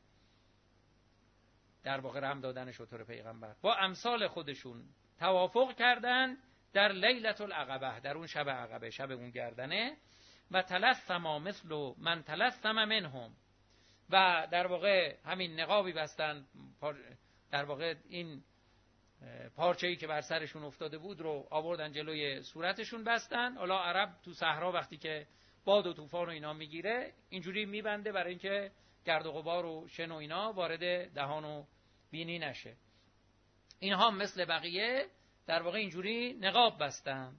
در واقع رحم دادن شتر پیغمبر، با امثال خودشون توافق کردن در لیلة العقبه، در اون شب عقبه، شب اون گردنه، و تلثما مثل من تلثم منهم، و در واقع همین نقابی بستن، در واقع این پارچه‌ای که بر سرشون افتاده بود رو آوردن جلوی صورتشون بستن. حالا عرب تو صحرا وقتی که باد و طوفان و اینا میگیره اینجوری میبنده برای اینکه گرد و غبار و شن و اینا وارد دهان و بینی نشه. اینها مثل بقیه در واقع اینجوری نقاب بستن.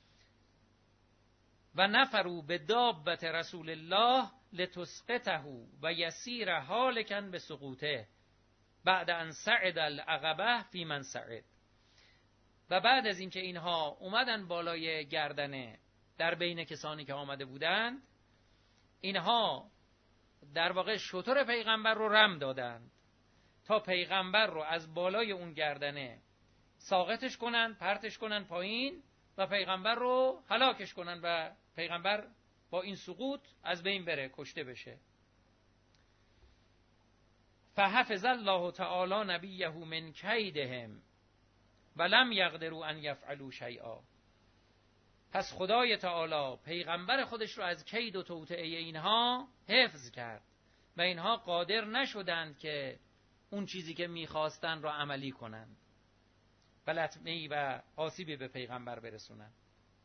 و نفروا به دابت رسول الله لتسقطه و یسیر حالکا به سقوطه بعد ان صعد العقبه فی من صعد. و بعد از اینکه اینها اومدن بالای گردنه در بین کسانی که آمده بودند، اینها در واقع شتر پیغمبر رو رم دادند تا پیغمبر رو از بالای اون گردنه ساقطش کنن، پرتش کنن پایین و پیغمبر رو هلاکش کنن و پیغمبر با این سقوط از بین بره، کشته بشه. فحفظ الله تعالی نبیه من کیدهم ولم یقدروا ان یفعلوا شیئا. پس خدای تعالی پیغمبر خودش رو از کید و توطئه اینها حفظ کرد و اینها قادر نشدند که اون چیزی که میخواستن رو عملی کنند و لطمه‌ای و آسیبی به پیغمبر برسونند.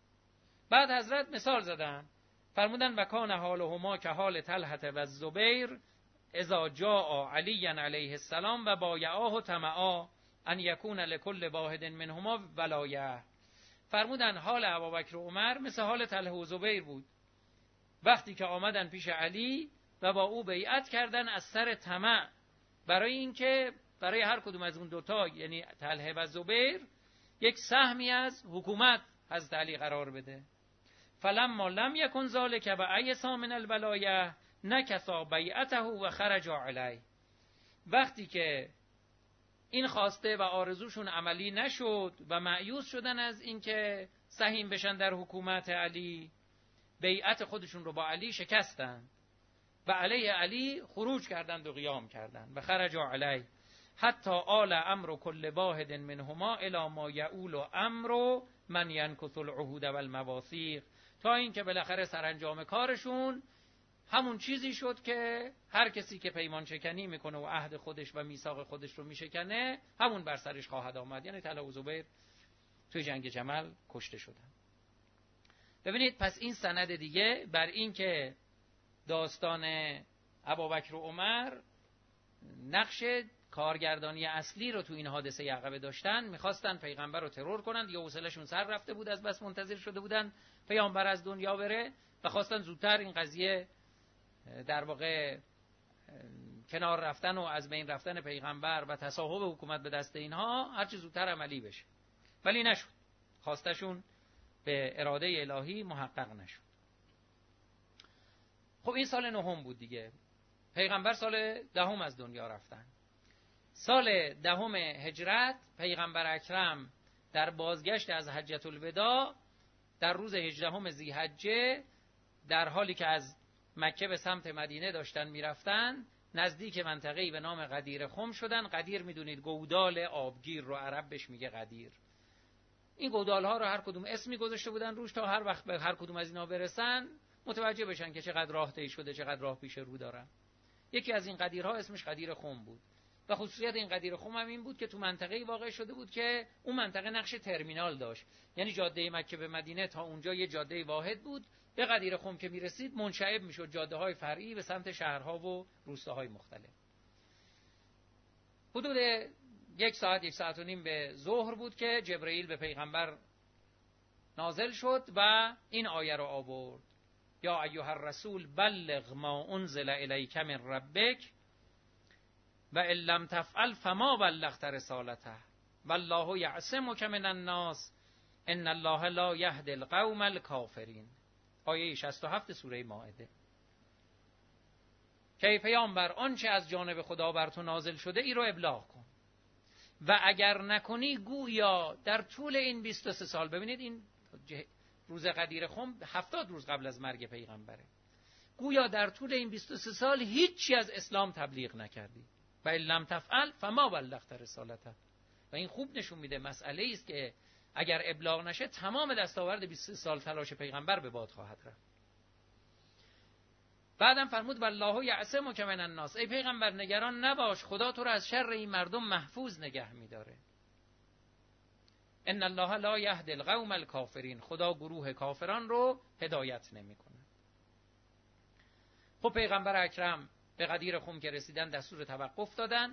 بعد حضرت مثال زدن، فرمودن و کان حالهما که حال طلحه و زبیر اذا جاء علی علیه السلام و بایعاه طمعا ان یکون لکل واحد منهما ولایه. فرمودن حال ابوبکر و عمر مثل حال طلحه و زبیر بود. وقتی که آمدن پیش علی و با او بیعت کردن از سر طمع، برای اینکه برای هر کدوم از اون دوتا یعنی طلحه و زبیر یک سهمی از حکومت حضرت علی قرار بده. فلما لم یکن ذلک و ایسا من الولایه نکثا بیعته و خرج علیه. وقتی که این خواسته و آرزوشون عملی نشد و مایوس شدن از اینکه سهیم بشن در حکومت علی، بیعت خودشون رو با علی شکستن و علیه علی خروج کردند و قیام کردند و خرج علیه حتی آل امر کل واحد منهما الی ما یؤول امر من ینکث العهود والمواثیق، تا اینکه بالاخره سرانجام کارشون همون چیزی شد که هر کسی که پیمان شکنی میکنه و عهد خودش و میثاق خودش رو میشکنه همون بر سرش خواهد آمد. یعنی طلحه و زبیر توی جنگ جمل کشته شدن. ببینید پس این سند دیگه بر این که داستان ابوبکر و عمر نقش کارگردانی اصلی رو تو این حادثه یعقبه داشتن، میخواستن پیغمبر رو ترور کنن، دیگه حوصله‌شون سر رفته بود، از بس منتظر شده بودن پیامبر از دنیا بره و خواستن زودتر این قضیه در واقع کنار رفتن و از بین رفتن پیغمبر و تصاحب حکومت به دست اینها هرچی زودتر عملی بشه، ولی نشد. خواستشون به اراده الهی محقق نشد. خب این سال نهم بود دیگه. پیغمبر سال دهم از دنیا رفتن. سال دهم هجرت پیغمبر اکرم در بازگشت از حجة الوداع در روز هجدهم ذی‌حجه در حالی که از مکه به سمت مدینه داشتن میرفتن نزدیک منطقه‌ای به نام غدیر خم شدن. غدیر میدونید گودال آبگیر رو عرب بهش میگه غدیر. این گودال ها رو هر کدوم اسمی گذاشته بودن روش تا هر وقت به هر کدوم از اینا برسن متوجه بشن که چقدر راه طی شده، چقدر راه پیش رو دارن. یکی از این غدیرها اسمش غدیر خم بود و خصوصیت این غدیر خم هم این بود که تو منطقه‌ای واقع شده بود که اون منطقه نقش ترمینال داشت. یعنی جاده مکه به مدینه تا اونجا یه جاده واحد بود، به غدیر خم که میرسید منشعب میشد جاده‌های فرعی به سمت شهرها و روستاهای مختلف. حدود یک ساعت یک ساعت و نیم به ظهر بود که جبرئیل به پیغمبر نازل شد و این آیه رو آورد: یا ایها الرسول بلغ ما انزل الیک من ربک و ان لم تفعل فما بلغت رسالته والله یعصمک من الناس ان الله لا یهدی القوم الکافرین. آیه شصت و هفت سوره مائده. که ای پیامبر آنچه از جانب خدا بر تو نازل شده ای رو ابلاغ کن و اگر نکنی گویا در طول این بیست و سه سال، ببینید این روز غدیر خم هفتاد روز قبل از مرگ پیغمبره، گویا در طول این بیست و سه سال هیچی از اسلام تبلیغ نکردی و ان لم تفعل فما بلغت رسالته. و این خوب نشون میده مسئله است که اگر ابلاغ نشه تمام دستاورد بیست و سه سال تلاش پیغمبر به باد خواهد رفت. بعدم فرمود والله یعصمک من الناس، ای پیغمبر نگران نباش، خدا تو رو از شر این مردم محفوظ نگه میداره. ان الله لا یهدی القوم الکافرین، خدا گروه کافران رو هدایت نمیکنه. خب پیغمبر اکرم به غدیر خم که رسیدن دستور توقف دادن،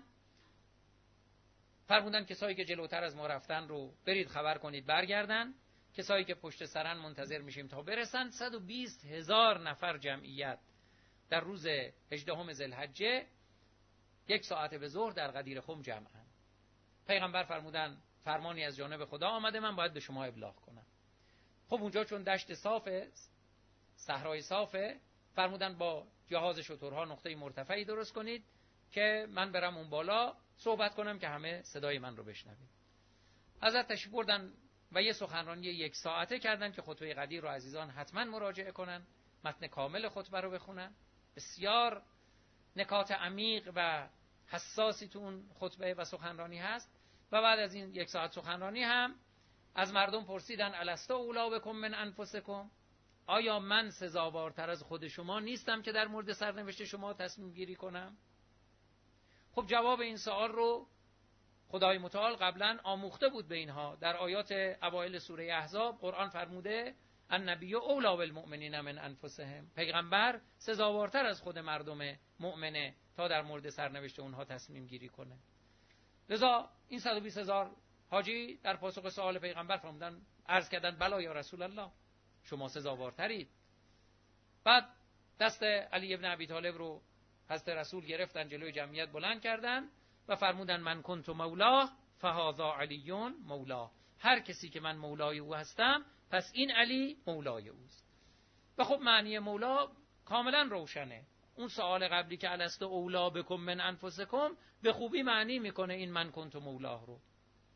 فرمودن کسایی که جلوتر از ما رفتن رو برید خبر کنید برگردن، کسایی که پشت سرن منتظر میشیم تا برسن. صد و بیست هزار نفر جمعیت در روز هجدهم ذوالحجه یک ساعت به ظهر در غدیر خم جمعن. پیغمبر فرمودن فرمانی از جانب خدا آمده، من باید به شما ابلاغ کنم. خب اونجا چون دشت صافه، صحرای صافه، فرمودن با جهاز شترها نقطه مرتفعی درست کنید که من برم اون بالا صحبت کنم که همه صدای من رو بشنوید. حضرت تشریف بردن و یه سخنرانی یک ساعته کردن که خطبه قدیر رو عزیزان حتما مراجعه کنن، متن کامل خطبه رو بخونن. بسیار نکات عمیق و حساسی تو اون خطبه و سخنرانی هست. و بعد از این یک ساعت سخنرانی هم از مردم پرسیدن الستا اولا بکم من انفسکم، آیا من سزاوارتر از خود شما نیستم که در مورد سرنوشت شما تصمیم گیری کنم؟ خب جواب این سوال رو خدای متعال قبلا آموخته بود به اینها. در آیات اوایل سوره احزاب قرآن فرموده النبی اولی بالمؤمنین من انفسهم، پیغمبر سزاوارتر از خود مردم مؤمنه تا در مورد سرنوشت اونها تصمیم گیری کنه. لذا این صد و بیست هزار حاجی در پاسخ سوال پیغمبر فرمودن، عرض کردن بلا یا رسول الله، شما سزاوارترید. بعد دست علی ابن ابی طالب رو حضرت رسول گرفتن، جلوی جمعیت بلند کردن و فرمودن من کنت مولاه فهذا علی مولاه، هر کسی که من مولای او هستم پس این علی مولای اوست. و خب معنی مولا کاملا روشنه. اون سوال قبلی که الست اولا بکم من انفسکم به خوبی معنی میکنه این من کنت مولاه رو.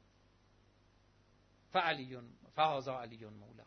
فعلیون فهذا علی مولا.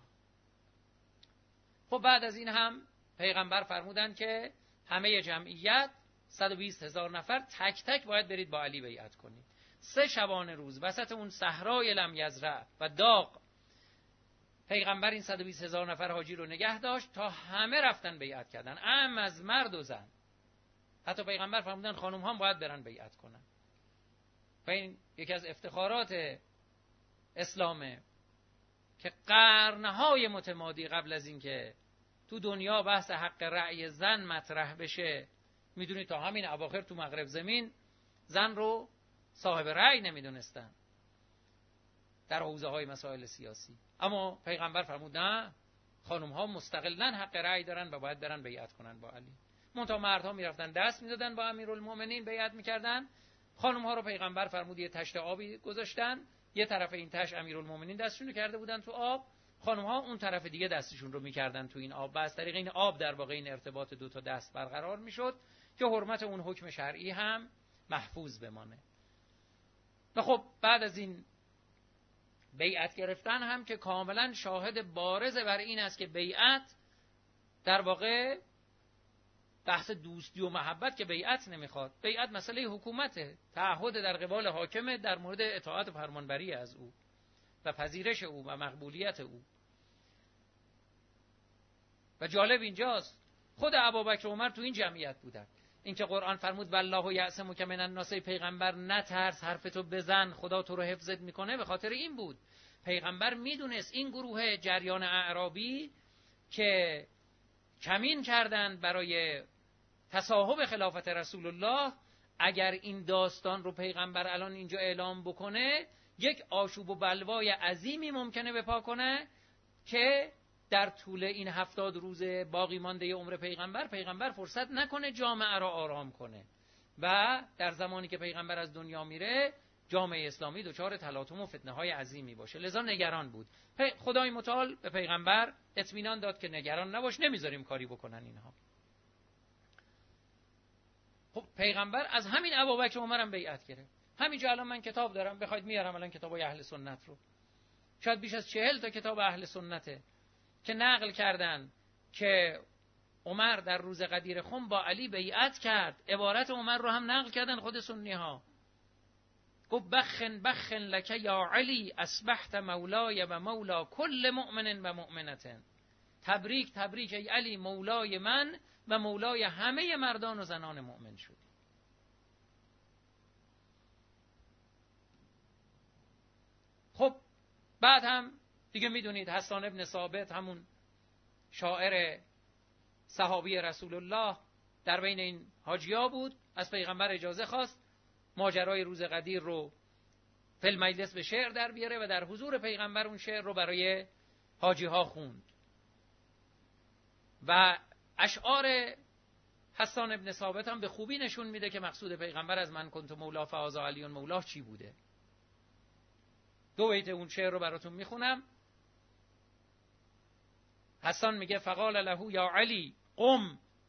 خب بعد از این هم پیغمبر فرمودن که همه جمعیت صد و بیست هزار نفر تک تک باید برید با علی بیعت کنید. سه شبانه روز وسط اون صحرای لم یزرع و داغ پیغمبر این صد و بیست هزار نفر حاجی رو نگه داشت تا همه رفتن بیعت کردن، ام از مرد و زن. حتی پیغمبر فرمودن خانم هم باید برن بیعت کنن. و این یکی از افتخارات اسلامه که قرنهای متمادی قبل از این که تو دنیا بحث حق رأی زن مطرح بشه، میدونید تا همین اواخر تو مغرب زمین زن رو صاحب رأی نمیدونستن در حوزه های مسائل سیاسی. اما پیغمبر فرمود نه، خانم ها مستقلاً حق رأی دارن و باید برن بیعت کنن با علی. منتها مردها میرفتن دست میدادن با امیرالمومنین بیعت میکردن. خانم ها رو پیغمبر فرمود یه تشت آبی گذاشتن، یه طرف این تشت امیرالمومنین دستشون رو کرده بودن تو آب، خانم ها اون طرف دیگه دستشون رو میکردن تو این آب و از طریق این آب در واقع این ارتباط دو تا دست برقرار میشد که حرمت اون حکم شرعی هم محفوظ بمانه. و خب بعد از این بیعت گرفتن هم که کاملا شاهد بارز بر این است که بیعت در واقع بحث دوستی و محبت که بیعت نمیخواد. بیعت مسئله حکومته، تعهد در قبال حاکم در مورد اطاعت و فرمانبری از او و پذیرش او و مقبولیت او. و جالب اینجاست خود ابوبکر و عمر تو این جمعیت بودن. اینکه قرآن فرمود والله یعصمک من الناس، پیغمبر نترس، حرفتو بزن، خدا تو رو حفظت میکنه، به خاطر این بود. پیغمبر میدونست این گروه جریان اعرابی که کمین کردن برای تصاحب خلافت رسول الله، اگر این داستان رو پیغمبر الان اینجا اعلام بکنه یک آشوب و بلوای عظیمی ممکنه بپا کنه که در طول این هفتاد روز باقی مانده عمر پیغمبر پیغمبر فرصت نکنه جامعه را آرام کنه و در زمانی که پیغمبر از دنیا میره جامعه اسلامی دچار تلاطم و فتنه های عظیمی باشه. لذا نگران بود. خدای متعال به پیغمبر اطمینان داد که نگران نباش، نمیذاریم کاری بکنن اینها. خب پیغمبر از همین ابوبکر و عمر هم بیعت گرفت. همینجا الان من کتاب دارم، بخواید میارم الان کتابای اهل سنت رو، شاید بیش از چهل تا کتاب اهل سنته که نقل کردن که عمر در روز غدیر خم با علی بیعت کرد. عبارت عمر رو هم نقل کردن خود سنی ها. گفت بخن بخن لک یا علی اصبحت مولای و مولا کل مؤمن و مؤمنة. تبریک تبریک ای علی، مولای من و مولای همه مردان و زنان مؤمن شدی. خب بعد هم دیگه میدونید حسان ابن ثابت، همون شاعر صحابی رسول الله، در بین این حاجیا بود، از پیغمبر اجازه خواست ماجرای روز غدیر رو فی المجلس به شعر در بیاره و در حضور پیغمبر اون شعر رو برای حاجی ها خوند. و اشعار حسان ابن ثابت هم به خوبی نشون میده که مقصود پیغمبر از من کنت مولا فهذا علی مولا چی بوده. دو بیت اون شعر رو براتون میخونم. حسان میگه فقال له یا علی قم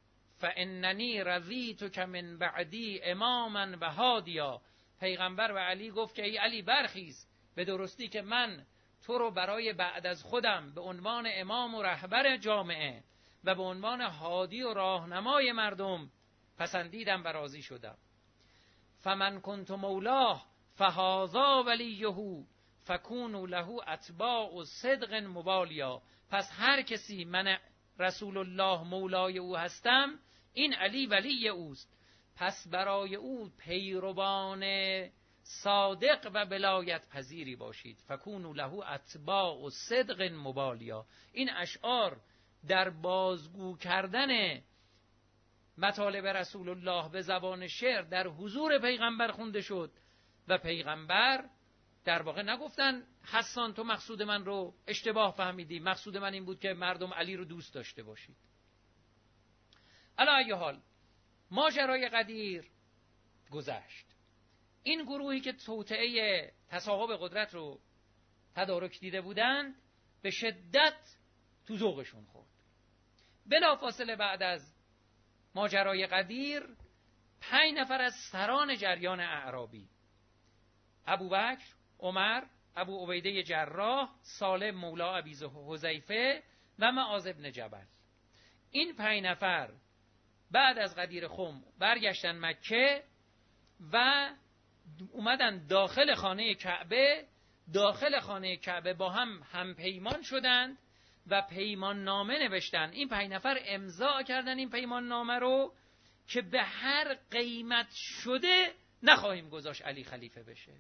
فاننی رضیتک من بعدی اماما و هادیا. پیغمبر و علی گفت که ای علی برخیز، به درستی که من تو رو برای بعد از خودم به عنوان امام و رهبر جامعه و به عنوان هادی و راهنمای مردم پسندیدم و راضی شدم. فمن کنت مولاه فهذا ولیه فکونوا له اتباع صدق مبالیا. پس هر کسی من رسول الله مولای او هستم، این علی ولی اوست، پس برای او پیروان صادق و ولایت پذیری باشید. فکونوا له اتباع صدق مبالیا. این اشعار در بازگو کردن مطالب رسول الله به زبان شعر در حضور پیغمبر خونده شد و پیغمبر در واقع نگفتن حسان تو مقصود من رو اشتباه فهمیدی، مقصود من این بود که مردم علی رو دوست داشته باشید. علی ای حال ماجرای قدیر گذشت. این گروهی که توطئه تصاحب قدرت رو تدارک دیده بودند به شدت تو ذوقشون خورد. بلافاصله بعد از ماجرای قدیر پنج نفر از سران جریان اعرابی، ابوبکر، عمر، ابو عبیده جراح، سالم مولا ابی حذیفه و معاذ بن جبل، این پنج نفر بعد از غدیر خم برگشتن مکه و اومدن داخل خانه کعبه. داخل خانه کعبه با هم هم پیمان شدند و پیمان نامه نوشتن. این پنج نفر امضا کردن این پیمان نامه رو که به هر قیمت شده نخواهیم گذاشت علی خلیفه بشه.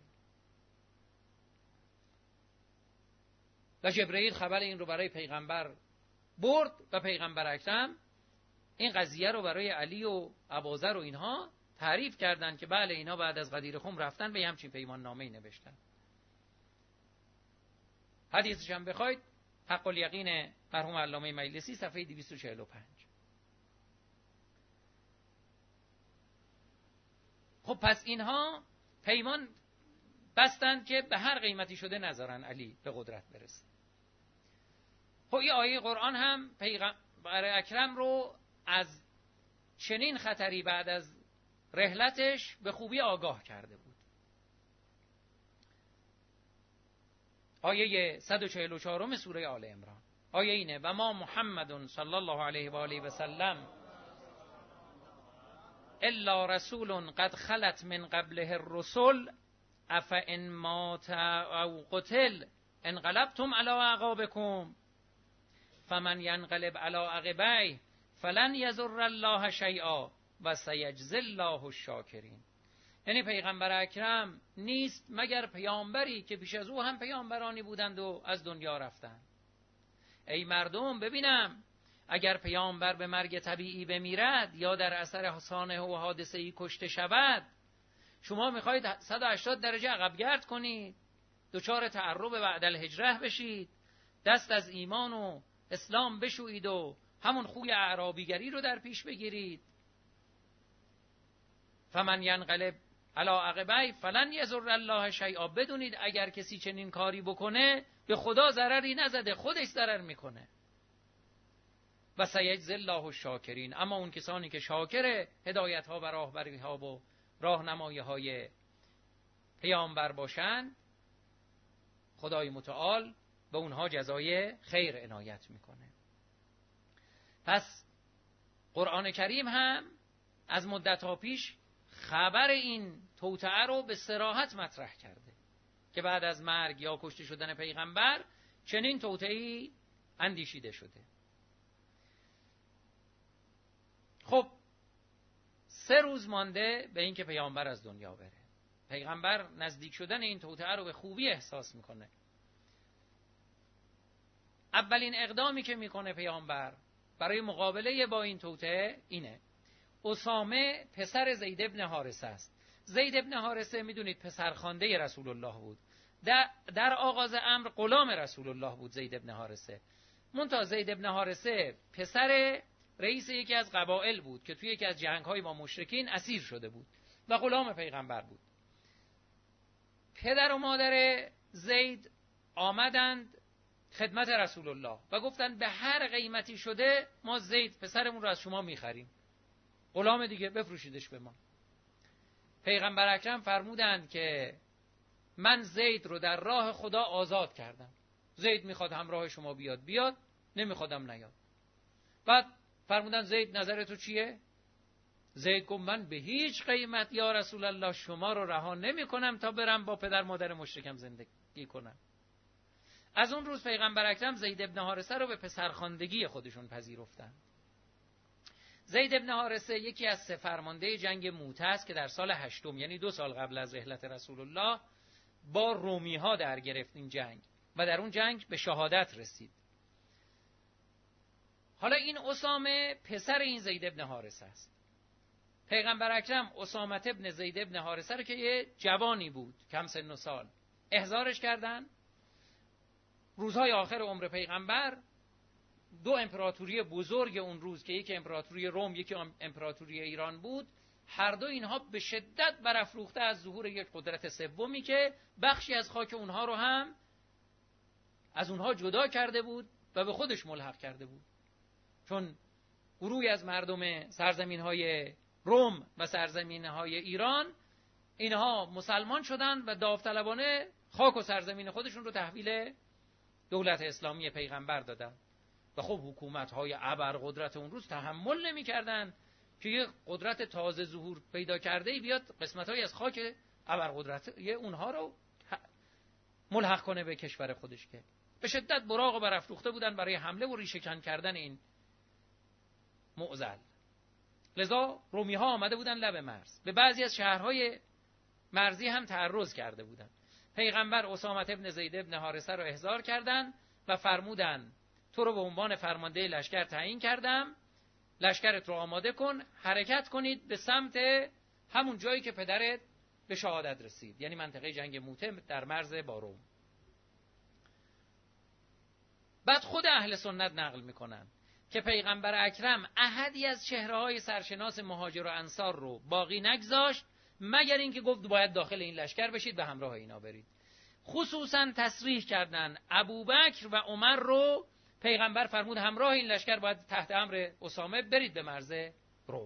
و جبرئیل خبر این رو برای پیغمبر برد و پیغمبر اکرم این قضیه رو برای علی و ابوذر و اینها تعریف کردند که بله اینا بعد از غدیر خم رفتن به همچین پیمان نامه‌ای نوشتن. حدیثش هم بخواید حق الیقین مرحوم علامه مجلسی صفحه دویست و چهل و پنج. خب پس اینها پیمان بستند که به هر قیمتی شده نذارن علی به قدرت برسه. خب این آیه قرآن هم پیغمبر اکرم رو از چنین خطری بعد از رحلتش به خوبی آگاه کرده بود. آیه صد و چهل و چهار سوره آل عمران آیه اینه: و ما محمد صلی الله علیه و آله و سلم الا رسول قد خلت من قبله الرسل افئن مات او قتل انقلبتم علی اعقابکم فمن ینقلب علی عقبیه فلن یضر الله شیئا و سیجزی الله الشاکرین. یعنی پیغمبر اکرم نیست مگر پیامبری که پیش از او هم پیامبرانی بودند و از دنیا رفتند. ای مردم ببینم اگر پیامبر به مرگ طبیعی بمیرد یا در اثر سانحه و حادثه‌ای کشته شود، شما میخواید صد و هشتاد درجه عقب گرد کنید، دچار تعرب بعد الهجره بشید، دست از ایمان و اسلام بشویید و همون خوی اعرابیگری رو در پیش بگیرید. فمن ینقلب علی عقبیه فلن یضر الله شیئا. بدونید اگر کسی چنین کاری بکنه به خدا ضرری نزده، خودش ضرر میکنه. و سیجزی الله الشاکرین. اما اون کسانی که شاکر هدایت ها و راهبری ها و راهنمایی های پیامبر باشند، خدای متعال به اونها جزای خیر عنایت میکنه. پس قرآن کریم هم از مدت ها پیش خبر این توطئه رو به صراحت مطرح کرده که بعد از مرگ یا کشته شدن پیغمبر چنین توطئه‌ای اندیشیده شده. خب سه روز مانده به این که پیامبر از دنیا بره. پیغمبر نزدیک شدن این توطئه رو به خوبی احساس میکنه. اولین اقدامی که میکنه پیامبر برای مقابله با این توطئه اینه: اسامه پسر زید ابن حارثه است. زید ابن حارثه میدونید پسرخوانده رسول الله بود. در, در آغاز امر غلام رسول الله بود زید ابن حارثه. منتها زید ابن حارثه پسر رئیس یکی از قبایل بود که توی یکی از جنگ‌های با مشرکین اسیر شده بود و غلام پیغمبر بود. پدر و مادر زید آمدند خدمت رسول الله و گفتند به هر قیمتی شده ما زید پسرمون رو از شما میخریم. غلام دیگه، بفروشیدش به ما. پیغمبر اکرم فرمودند که من زید رو در راه خدا آزاد کردم. زید میخواد همراه شما بیاد بیاد، نمیخوادم نیاد. بعد فرمودن زید نظر تو چیه؟ زید گفت من به هیچ قیمت یا رسول الله شما رو رها نمی کنم تا برم با پدر مادر مشرکم زندگی کنم. از اون روز پیغمبر اکرم زید ابن حارثه رو به پسرخواندگی خودشون پذیرفتن. زید ابن حارثه یکی از سه فرمانده جنگ موته است که در سال هشتم، یعنی دو سال قبل از رحلت رسول الله، با رومی ها در گرفت این جنگ و در اون جنگ به شهادت رسید. حالا این اسامه پسر این زید ابن حارثه است. پیغمبر اکرم اسامه ابن زید ابن حارثه رو که یه جوانی بود، کم سن و سال، احضارش کردن. روزهای آخر عمر پیغمبر دو امپراتوری بزرگ اون روز که یکی امپراتوری روم یکی امپراتوری ایران بود، هر دو اینها به شدت برافروخته از ظهور یک قدرت سومی که بخشی از خاک اونها رو هم از اونها جدا کرده بود و به خودش ملحق کرده بود. چون گروهی از مردم سرزمین‌های روم و سرزمین‌های ایران اینها مسلمان شدند و داوطلبانه خاک و سرزمین خودشون رو تحویل دولت اسلامی پیغمبر دادن و خب حکومت‌های ابرقدرت اون روز تحمل نمی‌کردند که یک قدرت تازه ظهور پیدا کرده بیاد قسمت‌های از خاک ابرقدرت اونها رو ملحق کنه به کشور خودش، که به شدت براق و برافروخته بودن برای حمله و ریشه‌کن کردن این معضل. لذا رومی ها آمده بودن لب مرز، به بعضی از شهرهای مرزی هم تعرض کرده بودن. پیغمبر اسامه ابن زید ابن حارثه رو احضار کردند و فرمودند تو رو به عنوان فرمانده لشکر تعیین کردم، لشکرت رو آماده کن، حرکت کنید به سمت همون جایی که پدرت به شهادت رسید، یعنی منطقه جنگ موته در مرز با روم. بعد خود اهل سنت نقل میکنن که پیغمبر اکرم احدی از چهره‌های سرشناس مهاجر و انصار رو باقی نگذاشت مگر اینکه گفت باید داخل این لشکر بشید و همراه اینا برید. خصوصا تصریح کردن ابوبکر و عمر رو پیغمبر فرمود همراه این لشکر باید تحت امر اسامه برید به مرز روم.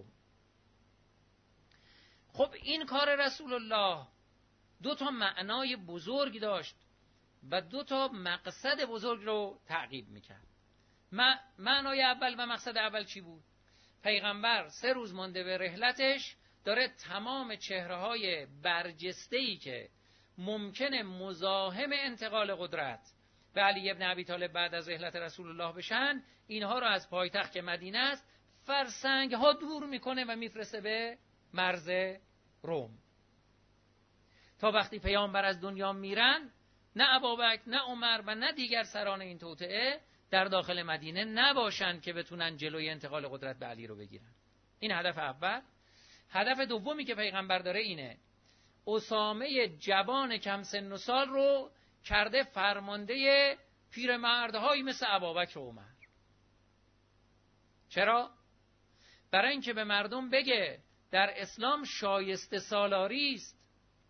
خب این کار رسول الله دو تا معنای بزرگ داشت و دو تا مقصد بزرگ رو تعقیب میکرد. معنای اول و مقصد اول چی بود؟ پیغمبر سه روز مانده به رحلتش داره تمام چهره‌های برجسته‌ای که ممکنه مزاحم انتقال قدرت به علی ابن ابی طالب بعد از رحلت رسول الله بشن، اینها رو از پایتخت که مدینه است فرسنگ ها دور میکنه و میفرسته به مرز روم، تا وقتی پیامبر از دنیا میرن نه ابوبکر نه عمر و نه دیگر سران این توطئه در داخل مدینه نباشن که بتونن جلوی انتقال قدرت به علی رو بگیرن. این هدف اول. هدف دومی که پیغمبر داره اینه اسامه جوان کم سن و سال رو کرده فرمانده پیرمردهایی مثل ابوبکر و عمر. چرا؟ برای اینکه به مردم بگه در اسلام شایسته سالاری است،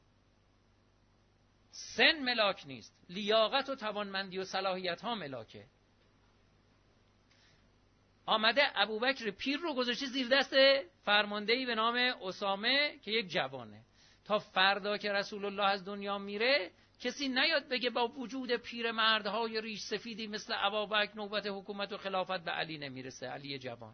سن ملاک نیست، لیاقت و توانمندی و صلاحیت ها ملاکه. آمده ابوبکر پیر رو گذاشته زیر دست فرماندهی به نام اسامه که یک جوانه، تا فردا که رسول الله از دنیا میره کسی نیاد بگه با وجود پیرمردهای ریش سفیدی مثل ابوبکر نوبت حکومت و خلافت به علی نمیرسه، علی جوان.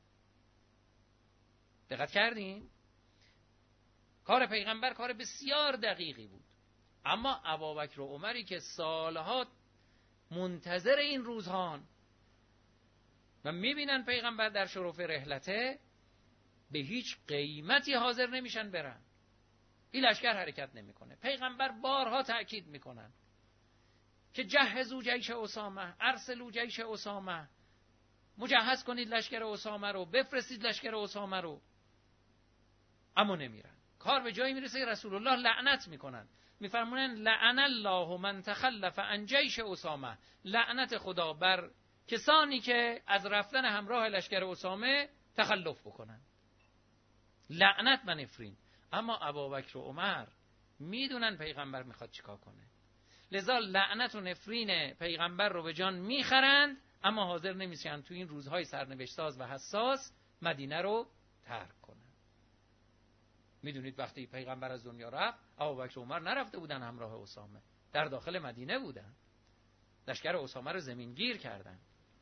دقت کردین؟ کار پیغمبر کار بسیار دقیقی بود، اما ابوبکر و عمری که سالها منتظر این روزهان و میبینن پیغمبر در شرف رحلته، به هیچ قیمتی حاضر نمیشن برن. این لشکر حرکت نمیکنه. پیغمبر بارها تأکید میکنن که جهزوا جیش اسامه، ارسلوا جیش اسامه، مجهز کنید لشکر اسامه رو، بفرستید لشکر اسامه رو، اما نمیرن. کار به جایی میرسه که رسول الله لعنت میکنن، میفرمونن لعن الله من تخلف عن جیش اسامه، لعنت خدا بر کسانی که از رفتن همراه لشکر اسامه تخلف بکنن. لعنت و نفرین. اما ابوبکر و عمر میدونن پیغمبر میخواد چیکار کنه، لذا لعنت و نفرین پیغمبر رو به جان میخرند، اما حاضر نمیشن تو این روزهای سرنوشت ساز و حساس مدینه رو ترک کنن. میدونید وقتی پیغمبر از دنیا رفت، ابوبکر و عمر نرفته بودن همراه اسامه، در داخل مدینه بودن، لشکر اسامه رو زمین گیر کردن.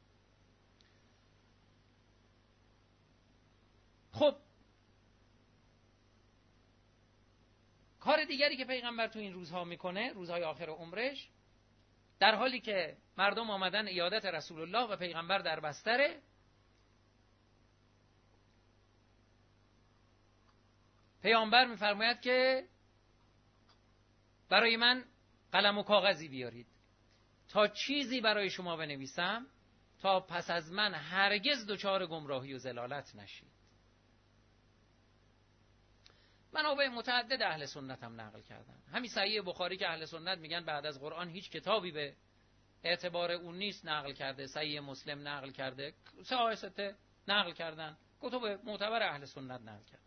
خب کار دیگری که پیغمبر تو این روزها میکنه، روزهای آخر عمرش، در حالی که مردم آمدن عیادت رسول الله و پیغمبر در بستره، پیامبر میفرماید که برای من قلم و کاغذی بیارید تا چیزی برای شما بنویسم تا پس از من هرگز دچار گمراهی و ضلالت نشید. منابع متعدد اهل سنت هم نقل کردن. همین صحیح بخاری که اهل سنت میگن بعد از قرآن هیچ کتابی به اعتبار اون نیست نقل کرده، صحیح مسلم نقل کرده، صحاح سته نقل کردن، کتب معتبر اهل سنت نقل کردن.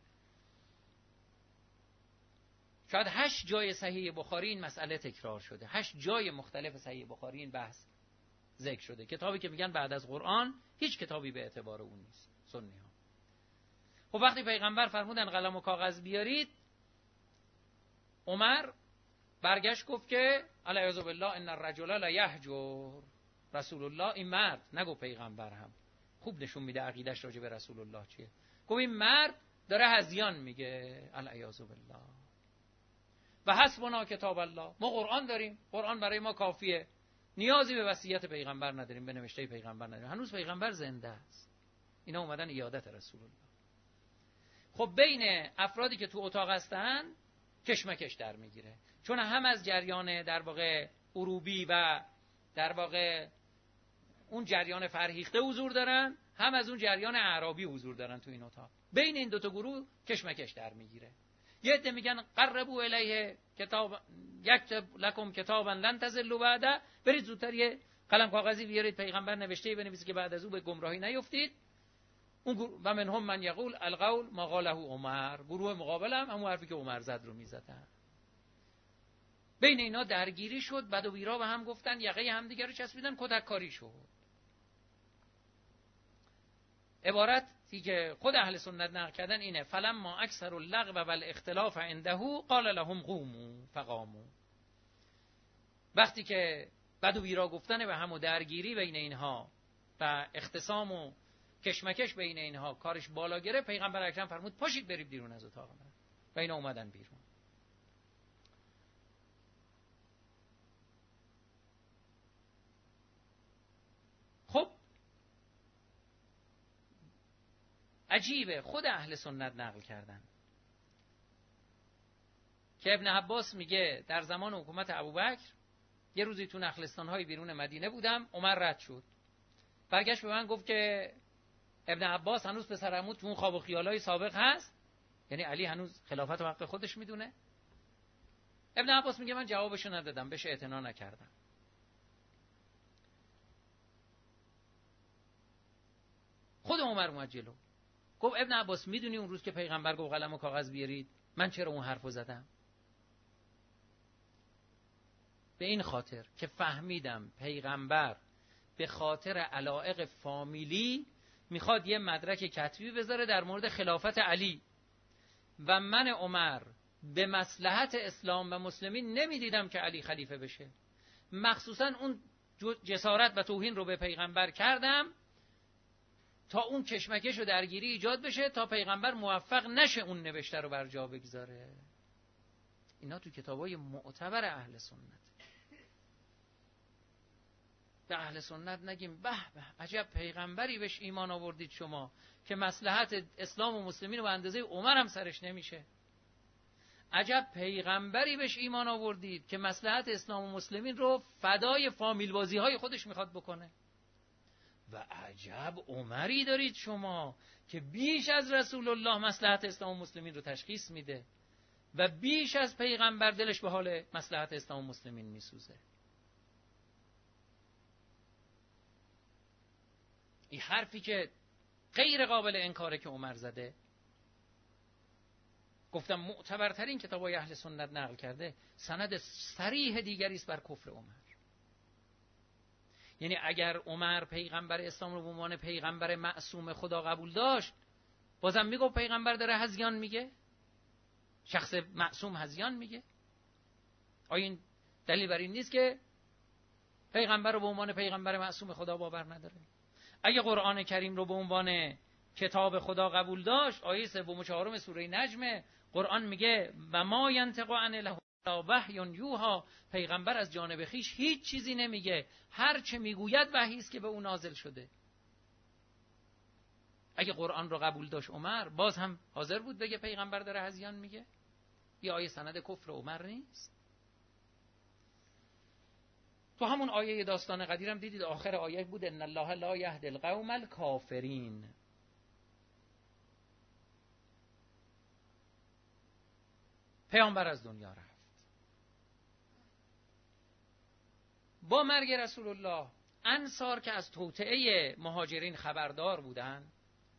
شاید هشت جای صحیح بخاری این مسئله تکرار شده، هشت جای مختلف صحیح بخاری این بحث ذکر شده. کتابی که میگن بعد از قرآن هیچ کتابی به اعتبار اون نیست، سنی ها. خب وقتی پیغمبر فرمودن قلم و کاغذ بیارید، عمر برگشت گفت که الیعاذ بالله ان الرجل لا یهجر رسول الله. این مرد، نگو پیغمبر، هم خوب نشون میده عقیدش راجع به رسول الله چیه. گفت این مرد داره هذیان میگه، الیعاذ بالله. و حسبنا کتاب الله، ما قرآن داریم، قرآن برای ما کافیه، نیازی به وصیت پیغمبر نداریم، به نوشته پیغمبر نداریم، هنوز پیغمبر زنده است. اینا اومدن عیادت رسول الله. خب بین افرادی که تو اتاق هستن کشمکش در میگیره، چون هم از جریان در واقع اروبی و در واقع اون جریان فرهیخته حضور دارن، هم از اون جریان اعرابی حضور دارن تو این اتاق. بین این دوتا گروه کشمکش در میگیره. یه عده میگن قربوا الیه کتاب یکتب لکم کتابا لن تضلوا بعده، برید زودتر یه قلم کاغذی بیارید، پیغمبر نوشته بنویسید که بعد از او به گمراهی نیفتید. اون و منهم من یقول القول ما قاله عمر، گروه مقابل هم همون حرفی که عمر زد رو میزدن. بین اینا درگیری شد، بد و بیرا به هم گفتن، یقه همدیگه رو چسبیدن، کتک کاری شد. عبارتی که خود اهل سنت نقل کردن اینه: فلما اکثر اللغو والاختلاف عنده قال لهم قوموا فقاموا. وقتی که بد و بیرا گفتن به هم و درگیری بین اینها و اختصام و کشمکش بین اینها کارش بالا گرفت، پیغمبر اکرم فرمود پاشید برید بیرون از اتاق من، و اینا اومدن بیرون. خب عجیبه، خود اهل سنت نقل کردن که ابن عباس میگه در زمان حکومت ابوبکر یه روزی تو نخلستان‌های بیرون مدینه بودم، عمر رد شد، برگشت به من گفت که ابن عباس هنوز پسر عمو تو اون خواب و خیالای سابق هست، یعنی علی هنوز خلافت و حق خودش میدونه. ابن عباس میگه من جوابشو ندادم، بهش اعتنا نکردم. خود عمر اومد جلو گفت ابن عباس میدونی اون روز که پیغمبر گفت قلم و کاغذ بیارید من چرا اون حرفو زدم؟ به این خاطر که فهمیدم پیغمبر به خاطر علایق فامیلی میخواد یه مدرک کتبی بذاره در مورد خلافت علی، و من عمر به مصلحت اسلام و مسلمین نمیدیدم که علی خلیفه بشه. مخصوصا اون جسارت و توهین رو به پیغمبر کردم تا اون کشمکش و درگیری ایجاد بشه، تا پیغمبر موفق نشه اون نوشته رو بر جا بگذاره. اینا تو کتابای معتبر اهل سنت. به اهل سنت نگیم به به عجب پیغمبری بهش ایمان آوردید شما که مصلحت اسلام و مسلمین و اندازه عمر هم سرش نمیشه. عجب پیغمبری بهش ایمان آوردید که مصلحت اسلام و مسلمین رو فدای فامیل بازی های خودش میخواد بکنه. و عجب عمری دارید شما که بیش از رسول الله مصلحت اسلام و مسلمین رو تشخیص میده و بیش از پیغمبر دلش به حال مصلحت اسلام و مسلمین میسوزه. این حرفی که غیر قابل انکاره که عمر زده، گفتم معتبرترین کتابای اهل سنت نقل کرده، سند صریح دیگری است بر کفر عمر. یعنی اگر عمر پیغمبر اسلام رو به عنوان پیغمبر معصوم خدا قبول داشت، بازم میگه پیغمبر داره هذیان میگه، شخص معصوم هذیان میگه. آیا این دلیل بر این نیست که پیغمبر رو به عنوان پیغمبر معصوم خدا باور نداره؟ اگه قرآن کریم رو به عنوان کتاب خدا قبول داشت، آیه سوم و چهارم سوره نجم قرآن میگه و ما ینطق عن الهوی وحی یوحی، پیغمبر از جانب خیش هیچ چیزی نمیگه، هر چه میگوید وحی است که به او نازل شده. اگه قرآن رو قبول داشت عمر، باز هم حاضر بود بگه پیغمبر داره هذیان میگه؟ یا آیه سند کفر عمر نیست؟ تو همون آیه داستان قدیرم دیدید آخر آیه بود ان الله لا یهدی القوم الکافرین. پیامبر از دنیا رفت. با مرگ رسول الله انصار که از توطئه مهاجرین خبردار بودند،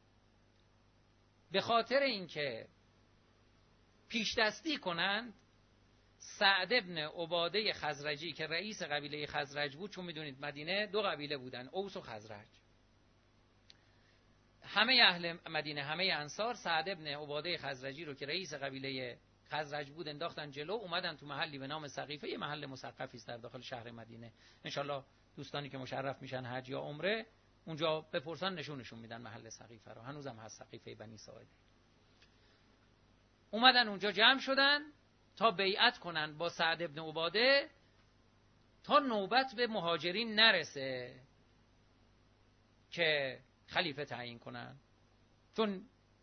به خاطر اینکه پیش دستی کنند، سعد ابن عباده خزرجی که رئیس قبیله خزرج بود، چون میدونید مدینه دو قبیله بودن، اوس و خزرج، همه اهل مدینه، همه انصار سعد ابن عباده خزرجی رو که رئیس قبیله خزرج بود انداختن جلو، اومدن تو محلی به نام سقیفه، یه محل مسقفی است در داخل شهر مدینه. انشالله دوستانی که مشرف میشن حج یا عمره اونجا بپرسن نشونشون میدن محل سقیفه رو، هنوزم هست سقیفه بنی ساعده. اومدن اونجا جمع شدن تا بیعت کنن با سعد ابن عباده تا نوبت به مهاجرین نرسه که خلیفه تعیین کنن. چون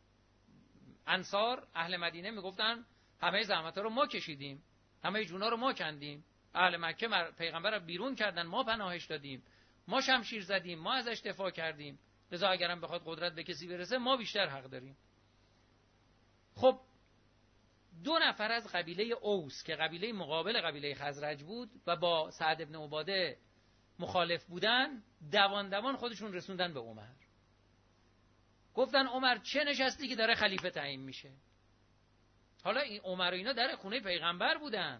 انصار اهل مدینه میگفتن همه زحمت‌ها رو ما کشیدیم، همه جونا رو ما کندیم، اهل مکه پیغمبر رو بیرون کردن، ما پناهش دادیم، ما شمشیر زدیم، ما ازش دفاع کردیم، لذا اگرم بخواد قدرت به کسی برسه ما بیشتر حق داریم. خب دو نفر از قبیله اوس که قبیله مقابل قبیله خزرج بود و با سعد ابن عباده مخالف بودن، دوان دوان خودشون رسوندن به عمر. گفتن عمر چه نشستی که داره خلیفه تعیین میشه؟ حالا این عمر و اینا در خونه پیغمبر بودن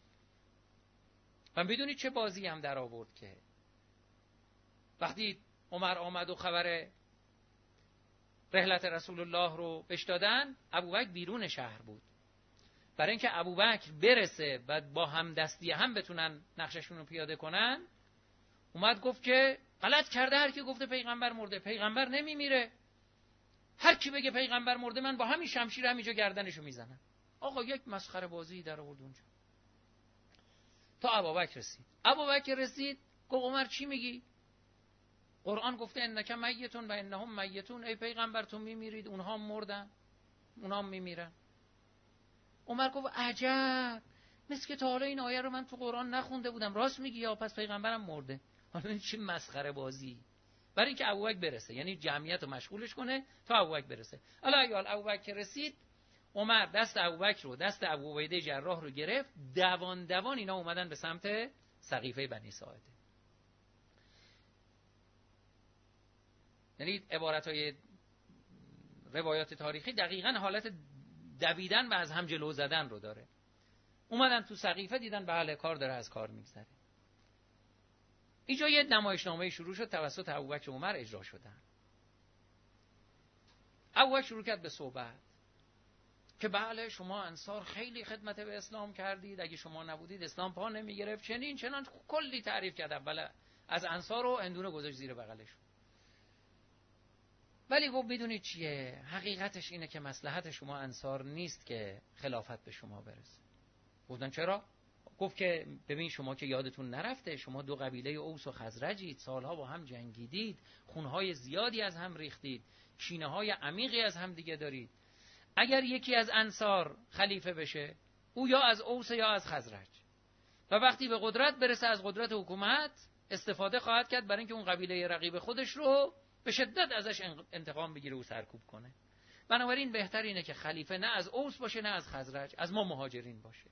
و بدونید چه بازی هم در آورد که وقتی عمر آمد و خبر رحلت رسول الله رو بهش دادن، ابوبکر بیرون شهر بود. برای اینکه ابوبکر برسه و با همدستی هم بتونن نقششون رو پیاده کنن، اومد گفت که غلط کرده هر کی گفته پیغمبر مرده، پیغمبر نمیمیره، هر کی بگه پیغمبر مرده من با همین شمشیر همینجا گردنشو میزنم. آقا یک مسخره بازی در آورد اونجا تا ابوبکر رسید. ابوبکر رسید گفت عمر چی میگی؟ قرآن گفته انک میتون و انهم میتون، ای پیغمبر تو میمیرید اونها مردن، اونها میمیرن. عمر گفت عجب، مثل که تا حالا این آیه رو من تو قرآن نخونده بودم، راست میگی یا پس پیغمبرم مرده. حالا این چه مسخره بازی؟ برای اینکه ابوبکر برسه، یعنی جمعیت رو مشغولش کنه تا ابوبکر برسه. حالا اگه ابوبکر رسید، عمر دست ابوبکر رو، دست ابو عبیده جراح رو گرفت، دوان دوان اینا اومدن به سمت سقیفه بنی ساعده. یعنی عبارتهای روایات تاریخی دقیقاً حالت دویدن و از هم جلو زدن رو داره. اومدن تو سقیفه دیدن بله کار داره از کار میگذره. اینجا یه نمایشنامه شروع شد توسط ابوبکر و عمر اجرا شدن. ابوبکر شروع کرد به صحبت که بله شما انصار خیلی خدمت به اسلام کردید، اگه شما نبودید اسلام پا نمی گرفت، چنین چنان کلی تعریف کرد. اول از انصار رو اندونه گذاشت زیر بغلشون. ولی گفت بدونید چیه، حقیقتش اینه که مصلحت شما انصار نیست که خلافت به شما برسه. گفتن چرا؟ گفت که ببین شما که یادتون نرفته، شما دو قبیله اوس و خزرجید، سالها با هم جنگیدید، خونهای زیادی از هم ریختید، کینه‌های عمیقی از هم دیگه دارید. اگر یکی از انصار خلیفه بشه، او یا از اوس یا از خزرج، و وقتی به قدرت برسه از قدرت حکومت استفاده خواهد کرد برای اینکه اون قبیله رقیب خودش رو به شدت ازش انتقام بگیره و سرکوب کنه. بنابراین بهتر اینه که خلیفه نه از اوس باشه نه از خزرج، از ما مهاجرین باشه.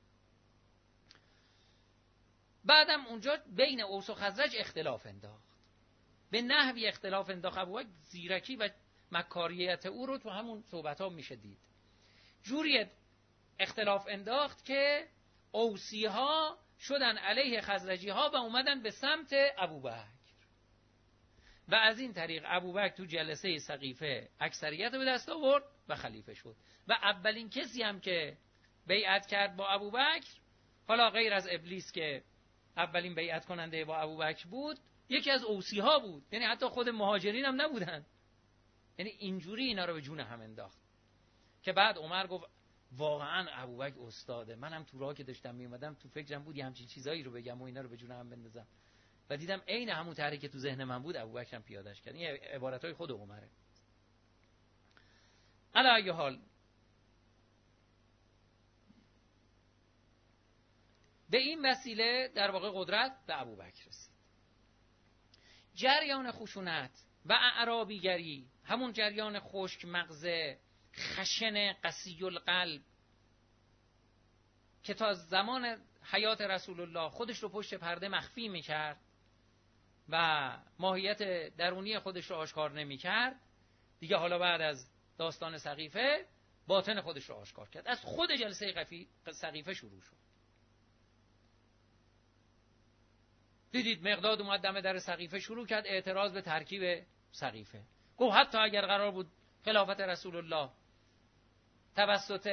بعدم اونجا بین اوس و خزرج اختلاف انداخت، به نحوی اختلاف انداخت. ابوبکر زیرکی و مکاریت او رو تو همون صحبت ها میشه دید. جوری اختلاف انداخت که اوسی ها شدن علیه خزرجی ها و اومدن به سمت ابوبکر و از این طریق ابوبکر تو جلسه سقیفه اکثریت رو به دست آورد و خلیفه شد و اولین کسی هم که بیعت کرد با ابوبکر، حالا غیر از ابلیس که اولین بیعت کننده با ابوبکر بود، یکی از اوصی ها بود، یعنی حتی خود مهاجرین هم نبودن. یعنی اینجوری اینا رو به جون هم انداخت که بعد عمر گفت واقعا ابوبکر استاده. منم تو راه که داشتم میومدم تو فکرم بود یه همچین چیزایی رو بگم و اینا رو به جون هم بندازم و دیدم عین همون طرحی که تو ذهن من بود ابوبکر هم پیادهش کرد. این عبارتای خود عمره. علی ای حال به این وسیله در واقع قدرت به ابوبکر رسید. جریان خشونت و اعرابیگری، همون جریان خشک مغزه، خشن قسی القلب که تا زمان حیات رسول الله خودش رو پشت پرده مخفی میکرد و ماهیت درونی خودش رو آشکار نمیکرد، دیگه حالا بعد از داستان سقیفه باطن خودش رو آشکار کرد. از خود جلسه سقیفه شروع شد. دیدید مقداد اومد دم در سقیفه شروع کرد اعتراض به ترکیب سقیفه. گفت حتی اگر قرار بود خلافت رسول الله توسط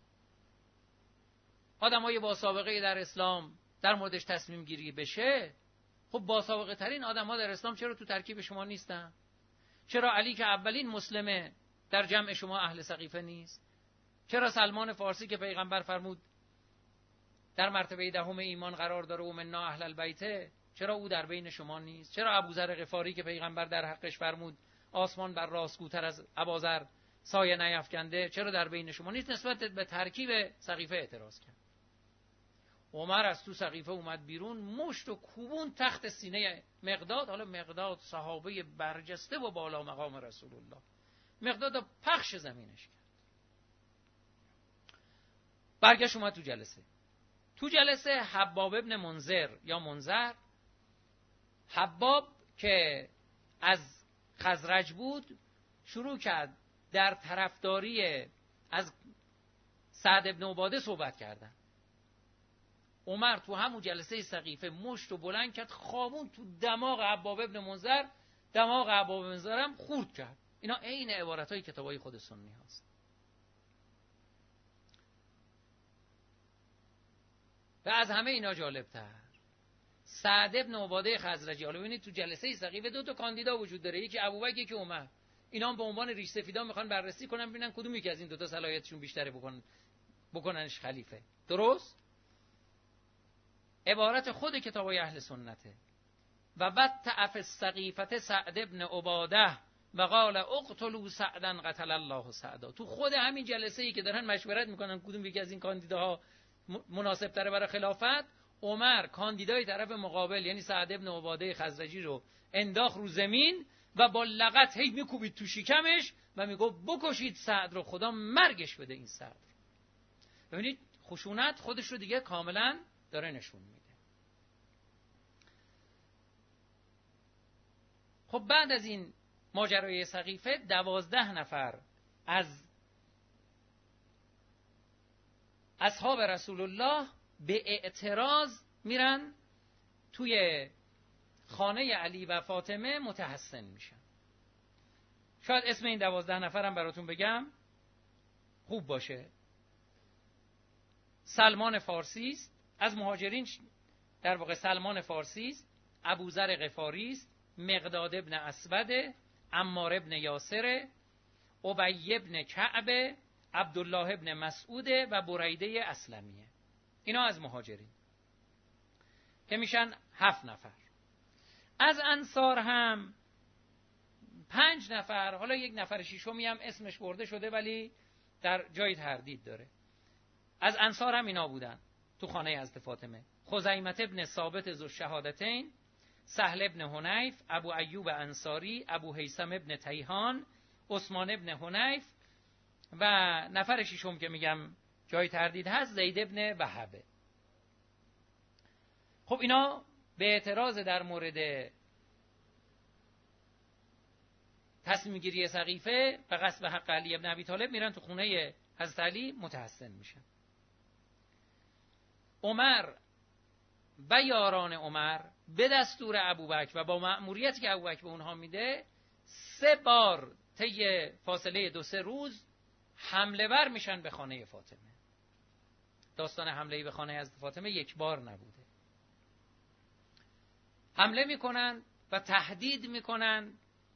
آدمای با سابقه در اسلام در موردش تصمیم گیری بشه، خب با سابقه ترین آدم‌ها در اسلام چرا تو ترکیب شما نیستن؟ چرا علی که اولین مسلمه در جمع شما اهل سقیفه نیست؟ چرا سلمان فارسی که پیغمبر فرمود در مرتبه دهم ایمان قرار داره و منا اهل البیت، چرا او در بین شما نیست؟ چرا ابوذر غفاری که پیغمبر در حقش فرمود آسمان بر راستگوتر از ابازر سایه نیفکنده، چرا در بین شما نیست؟ نسبت به ترکیب سقیفه اعتراض کرد. عمر از تو سقیفه اومد بیرون، مشت و کوبون تحت سینه مقداد. حالا مقداد صحابه برجسته و بالا مقام رسول الله، مقداد پخش زمینش کرد. برگشت اومد تو جلسه. تو جلسه حباب ابن منذر یا منذر، حباب که از خزرج بود، شروع کرد در طرفداری از سعد ابن عباده صحبت کردن. عمر تو همون جلسه سقیفه مشت و بلند کرد، خوابون تو دماغ حباب ابن منذر، دماغ حباب ابن منذر هم خورد کرد. اینا عین عبارتای کتابای خود سنی هست. و از همه اینا جالبتر سعد ابن عباده خزرجی، حالا ببینید تو جلسه سقیفه دو تا کاندیدا وجود داره، یکی ابوبکر یکی عمر. اینا هم به عنوان ریش سفیدا میخوان بررسی کنن ببینن کدوم یکی از این دو تا صلاحیتشون بیشتره بکنن بکننش خلیفه. درست؟ عبارت خود کتابای اهل سنته. و بعد تعف السقیفه سعد ابن عباده و قال اقتلوا سعدا قتل الله سعدا. تو خود همین جلسه ای که دارن مشورت میکنن کدوم یکی از این کاندیداها مناسب تره برای خلافت، عمر کاندیدای طرف مقابل یعنی سعد ابن عباده خزرجی رو انداخت رو زمین و با لغت هی میکوبید تو شکمش و میگفت بکشید سعد رو، خدا مرگش بده این سعد رو. ببینید خشونت خودش رو دیگه کاملا داره نشون میده. خب بعد از این ماجرای سقیفه دوازده نفر از اصحاب رسول الله به اعتراض میرن توی خانه علی و فاطمه متحسن میشن. شاید اسم این دوازده نفرم براتون بگم خوب باشه. سلمان فارسی است از مهاجرین، در واقع سلمان فارسی است، ابوذر غفاری است، مقداد ابن اسود، عمار ابن یاسر، ابی ابن کعب، عبدالله ابن مسعود و بریده اسلمیه. اینا از مهاجرین که میشن هفت نفر. از انصار هم پنج نفر، حالا یک نفر ششمی هم اسمش برده شده ولی در جای تردید داره. از انصار هم اینا بودن تو خانه حضرت فاطمه: خزیمه ابن ثابت ذو الشهادتین، سهل ابن حنیف، ابو ایوب انصاری، ابو هیثم ابن تیهان، عثمان ابن حنیف و نفر ششم که میگم جای تردید هست زید ابن وهبه. خب اینا به اعتراض در مورد تصمیم گیری سقیفه و غصب حق علی ابن ابی طالب میرن تو خونه حضرت علی متحسن میشن. عمر و یاران عمر به دستور ابوبکر و با مأموریتی که ابوبکر به اونها میده سه بار طی فاصله دو سه روز حمله ور میشن به خانه فاطمه. داستان حمله به خانه حضرت فاطمه یک بار نبوده. حمله میکنن و تهدید میکنن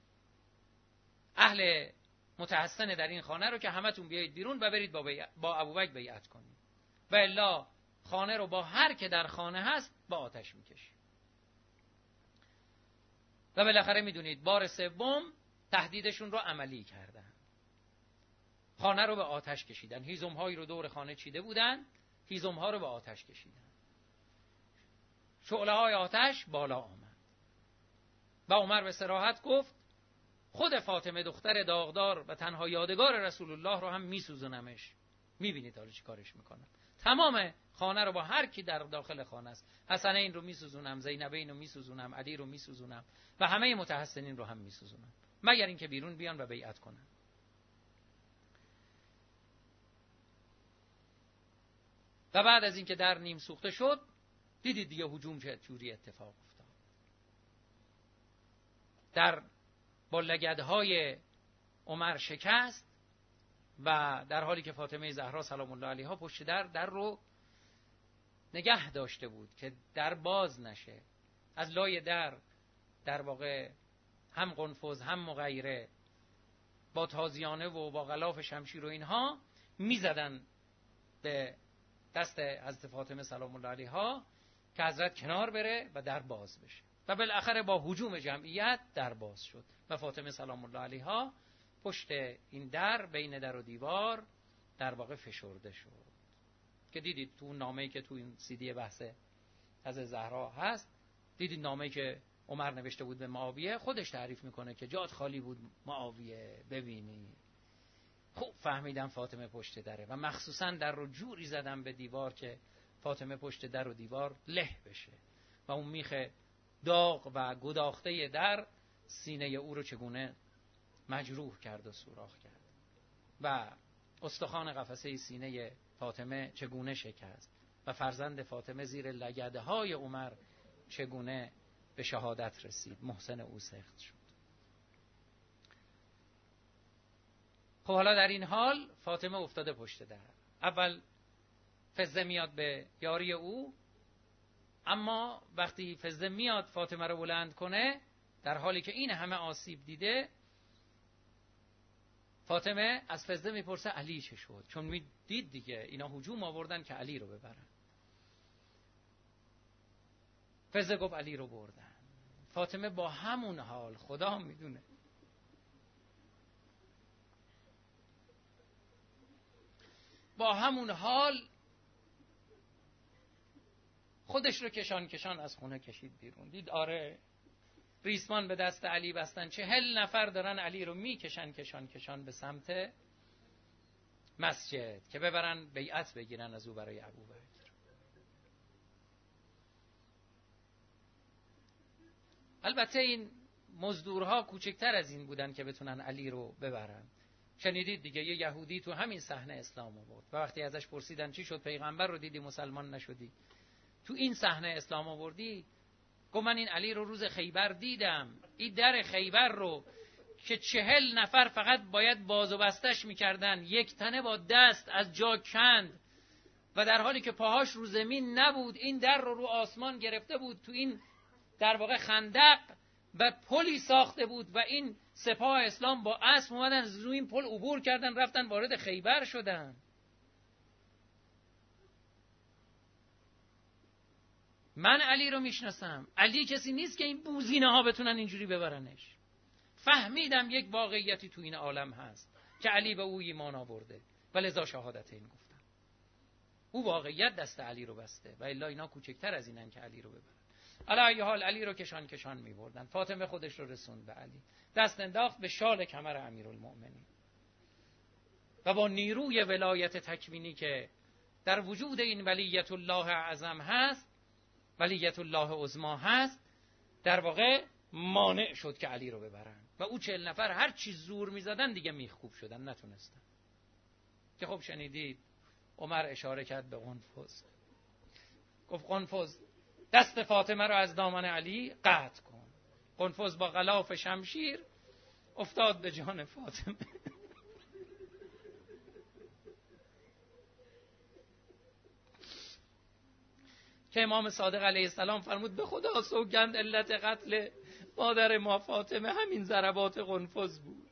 اهل متحسن در این خانه رو که همتون بیایید بیرون و برید با, بی... با ابوبکر بیعت کنید و الا خانه رو با هر که در خانه هست با آتش میکشید. و بالاخره میدونید بار سوم تهدیدشون رو عملی کردن. خانه رو به آتش کشیدن. هیزم هایی رو دور خانه چیده بودن، هیزم ها رو به آتش کشیدن. شعله های آتش بالا آمد و عمر به صراحت گفت خود فاطمه دختر داغدار و تنها یادگار رسول الله رو هم میسوزونمش. میبینید حالا چی کارش میکنم. تمام خانه رو با هر کی در داخل خانه است، حسنین رو میسوزونم، زینبین رو میسوزونم، علی رو میسوزونم و همه متحسنین رو هم میسوزونم، مگر اینکه بیرون بیان و بیعت کنن. و بعد از اینکه در نیم سوخته شد، دیدید دیگه هجوم چه جوری اتفاق افتاد. در با لگدهای عمر شکست و در حالی که فاطمه زهرا سلام الله علیها پشت در در رو نگه داشته بود که در باز نشه، از لای در در واقع هم قنفذ هم مغیره با تازیانه و با غلاف شمشیر و اینها میزدن به دست حضرت فاطمه سلام الله علیها که حضرت کنار بره و در باز بشه و بالاخره با هجوم جمعیت در باز شد و فاطمه سلام الله علیها پشت این در بین در و دیوار در واقع فشرده شد که دیدید تو نامه‌ای که تو این سی دی بحث از زهرا هست، دیدید نامه‌ای که عمر نوشته بود به معاویه، خودش تعریف میکنه که جات خالی بود معاویه ببینی. خوب فهمیدم فاطمه پشت دره و مخصوصا در رو جوری زدم به دیوار که فاطمه پشت در و دیوار له بشه و اون میخ داغ و گداخته در سینه او رو چگونه مجروح کرد و سوراخ کرد و استخوان قفسه سینه فاطمه چگونه شکست و فرزند فاطمه زیر لگدهای عمر چگونه به شهادت رسید، محسن او سخت شد. خب حالا در این حال فاطمه افتاده پشت در. اول فزه میاد به یاری او، اما وقتی فزه میاد فاطمه رو بلند کنه در حالی که این همه آسیب دیده، فاطمه از فزه میپرسه علی چه شد، چون میدید دیگه اینا هجوم آوردن که علی رو ببرن. فزه گفت علی رو بردن. فاطمه با همون حال، خدا میدونه، با همون حال خودش رو کشان کشان از خونه کشید بیرون. دید آره ریسمان به دست علی بستن، چهل نفر دارن علی رو میکشن کشان کشان به سمت مسجد که ببرن بیعت بگیرن از او برای ابوبکر. البته این مزدورها کوچکتر از این بودن که بتونن علی رو ببرن. شنیدید دیگه یه یهودی تو همین صحنه اسلام آورد و وقتی ازش پرسیدن چی شد پیغمبر رو دیدی مسلمان نشدی، تو این صحنه اسلام آوردی؟ گفت من این علی رو روز خیبر دیدم، این در خیبر رو که چهل نفر فقط باید باز و بستش میکردن، یک تنه با دست از جا کند و در حالی که پاهاش رو زمین نبود این در رو رو آسمان گرفته بود، تو این در واقع خندق و پلی ساخته بود و این سپاه اسلام با اسب اومدن روی این پل عبور کردن رفتن وارد خیبر شدن. من علی رو میشناسم، علی کسی نیست که این بوزینه ها بتونن اینجوری ببرنش. فهمیدم یک واقعیتی تو این عالم هست که علی به او ایمان آورده و لذا شهادت این گفتم. او واقعیت دست علی رو بسته و الا اینا کوچکتر از اینن که علی رو ببرن. علی ای حال علی رو کشان کشان میبردن. فاطمه خودش رو رسوند به علی، دست انداخت به شال کمر امیرالمؤمنین و با نیروی ولایت تکوینی که در وجود این ولیت الله اعظم هست، ولیت الله عظما هست، در واقع مانع شد که علی رو ببرن و او چهل نفر هر چی زور میزدن دیگه میخکوب شدن، نتونستن. که خب شنیدید عمر اشاره کرد به قنفذ، گفت قنفذ دست فاطمه رو از دامن علی قطع کن. قنفذ با غلاف شمشیر افتاد به جان فاطمه. که امام صادق علیه السلام فرمود به خدا سوگند علت قتل مادر ما فاطمه همین ضربات قنفذ بود.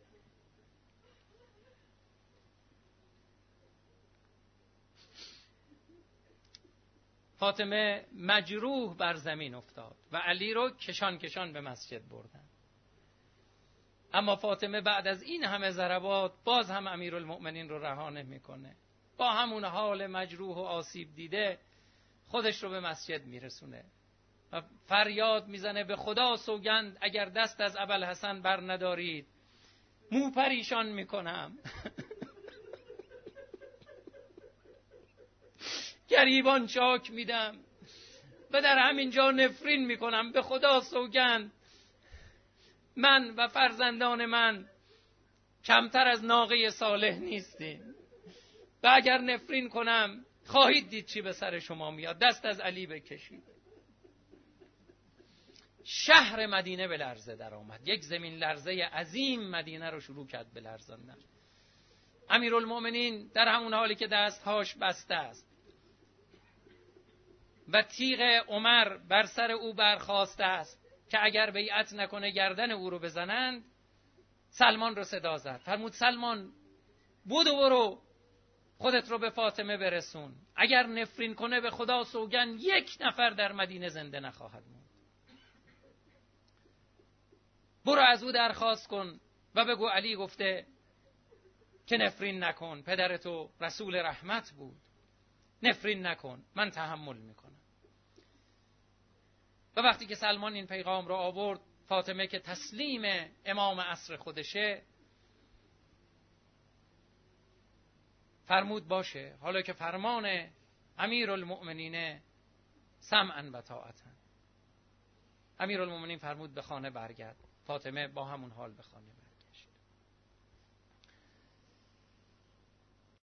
فاطمه مجروح بر زمین افتاد و علی رو کشان کشان به مسجد بردن. اما فاطمه بعد از این همه ضربات باز هم امیرالمؤمنین رو رها نمیکنه. با همون حال مجروح و آسیب دیده خودش رو به مسجد میرسونه و فریاد میزنه به خدا سوگند اگر دست از ابوالحسن بر ندارید مو پریشان میکنم. گریبان چاک میدم و در همین جا نفرین میکنم. به خدا سوگند من و فرزندان من کمتر از ناقه صالح نیستیم و اگر نفرین کنم خواهید دید چی به سر شما میاد. دست از علی بکشید. شهر مدینه به لرزه در آمد. یک زمین لرزه عظیم مدینه رو شروع کرد به لرزاندن. امیرالمؤمنین در همون حالی که دستهاش بسته است و تیغ عمر بر سر او برخاسته است که اگر بیعت نکنه گردن او رو بزنند، سلمان رو صدا زد. فرمود سلمان بودو برو خودت رو به فاطمه برسون. اگر نفرین کنه به خدا سوگن یک نفر در مدینه زنده نخواهد موند. برو از او درخواست کن و بگو علی گفته که نفرین نکن، پدر تو رسول رحمت بود، نفرین نکن، من تحمل میکنم. و وقتی که سلمان این پیغام رو آورد، فاطمه که تسلیم امام عصر خودشه فرمود باشه، حالا که فرمان امیرالمؤمنین سمعا و طاعتا. امیرالمؤمنین فرمود به خانه برگرد. فاطمه با همون حال به خانه برگرد.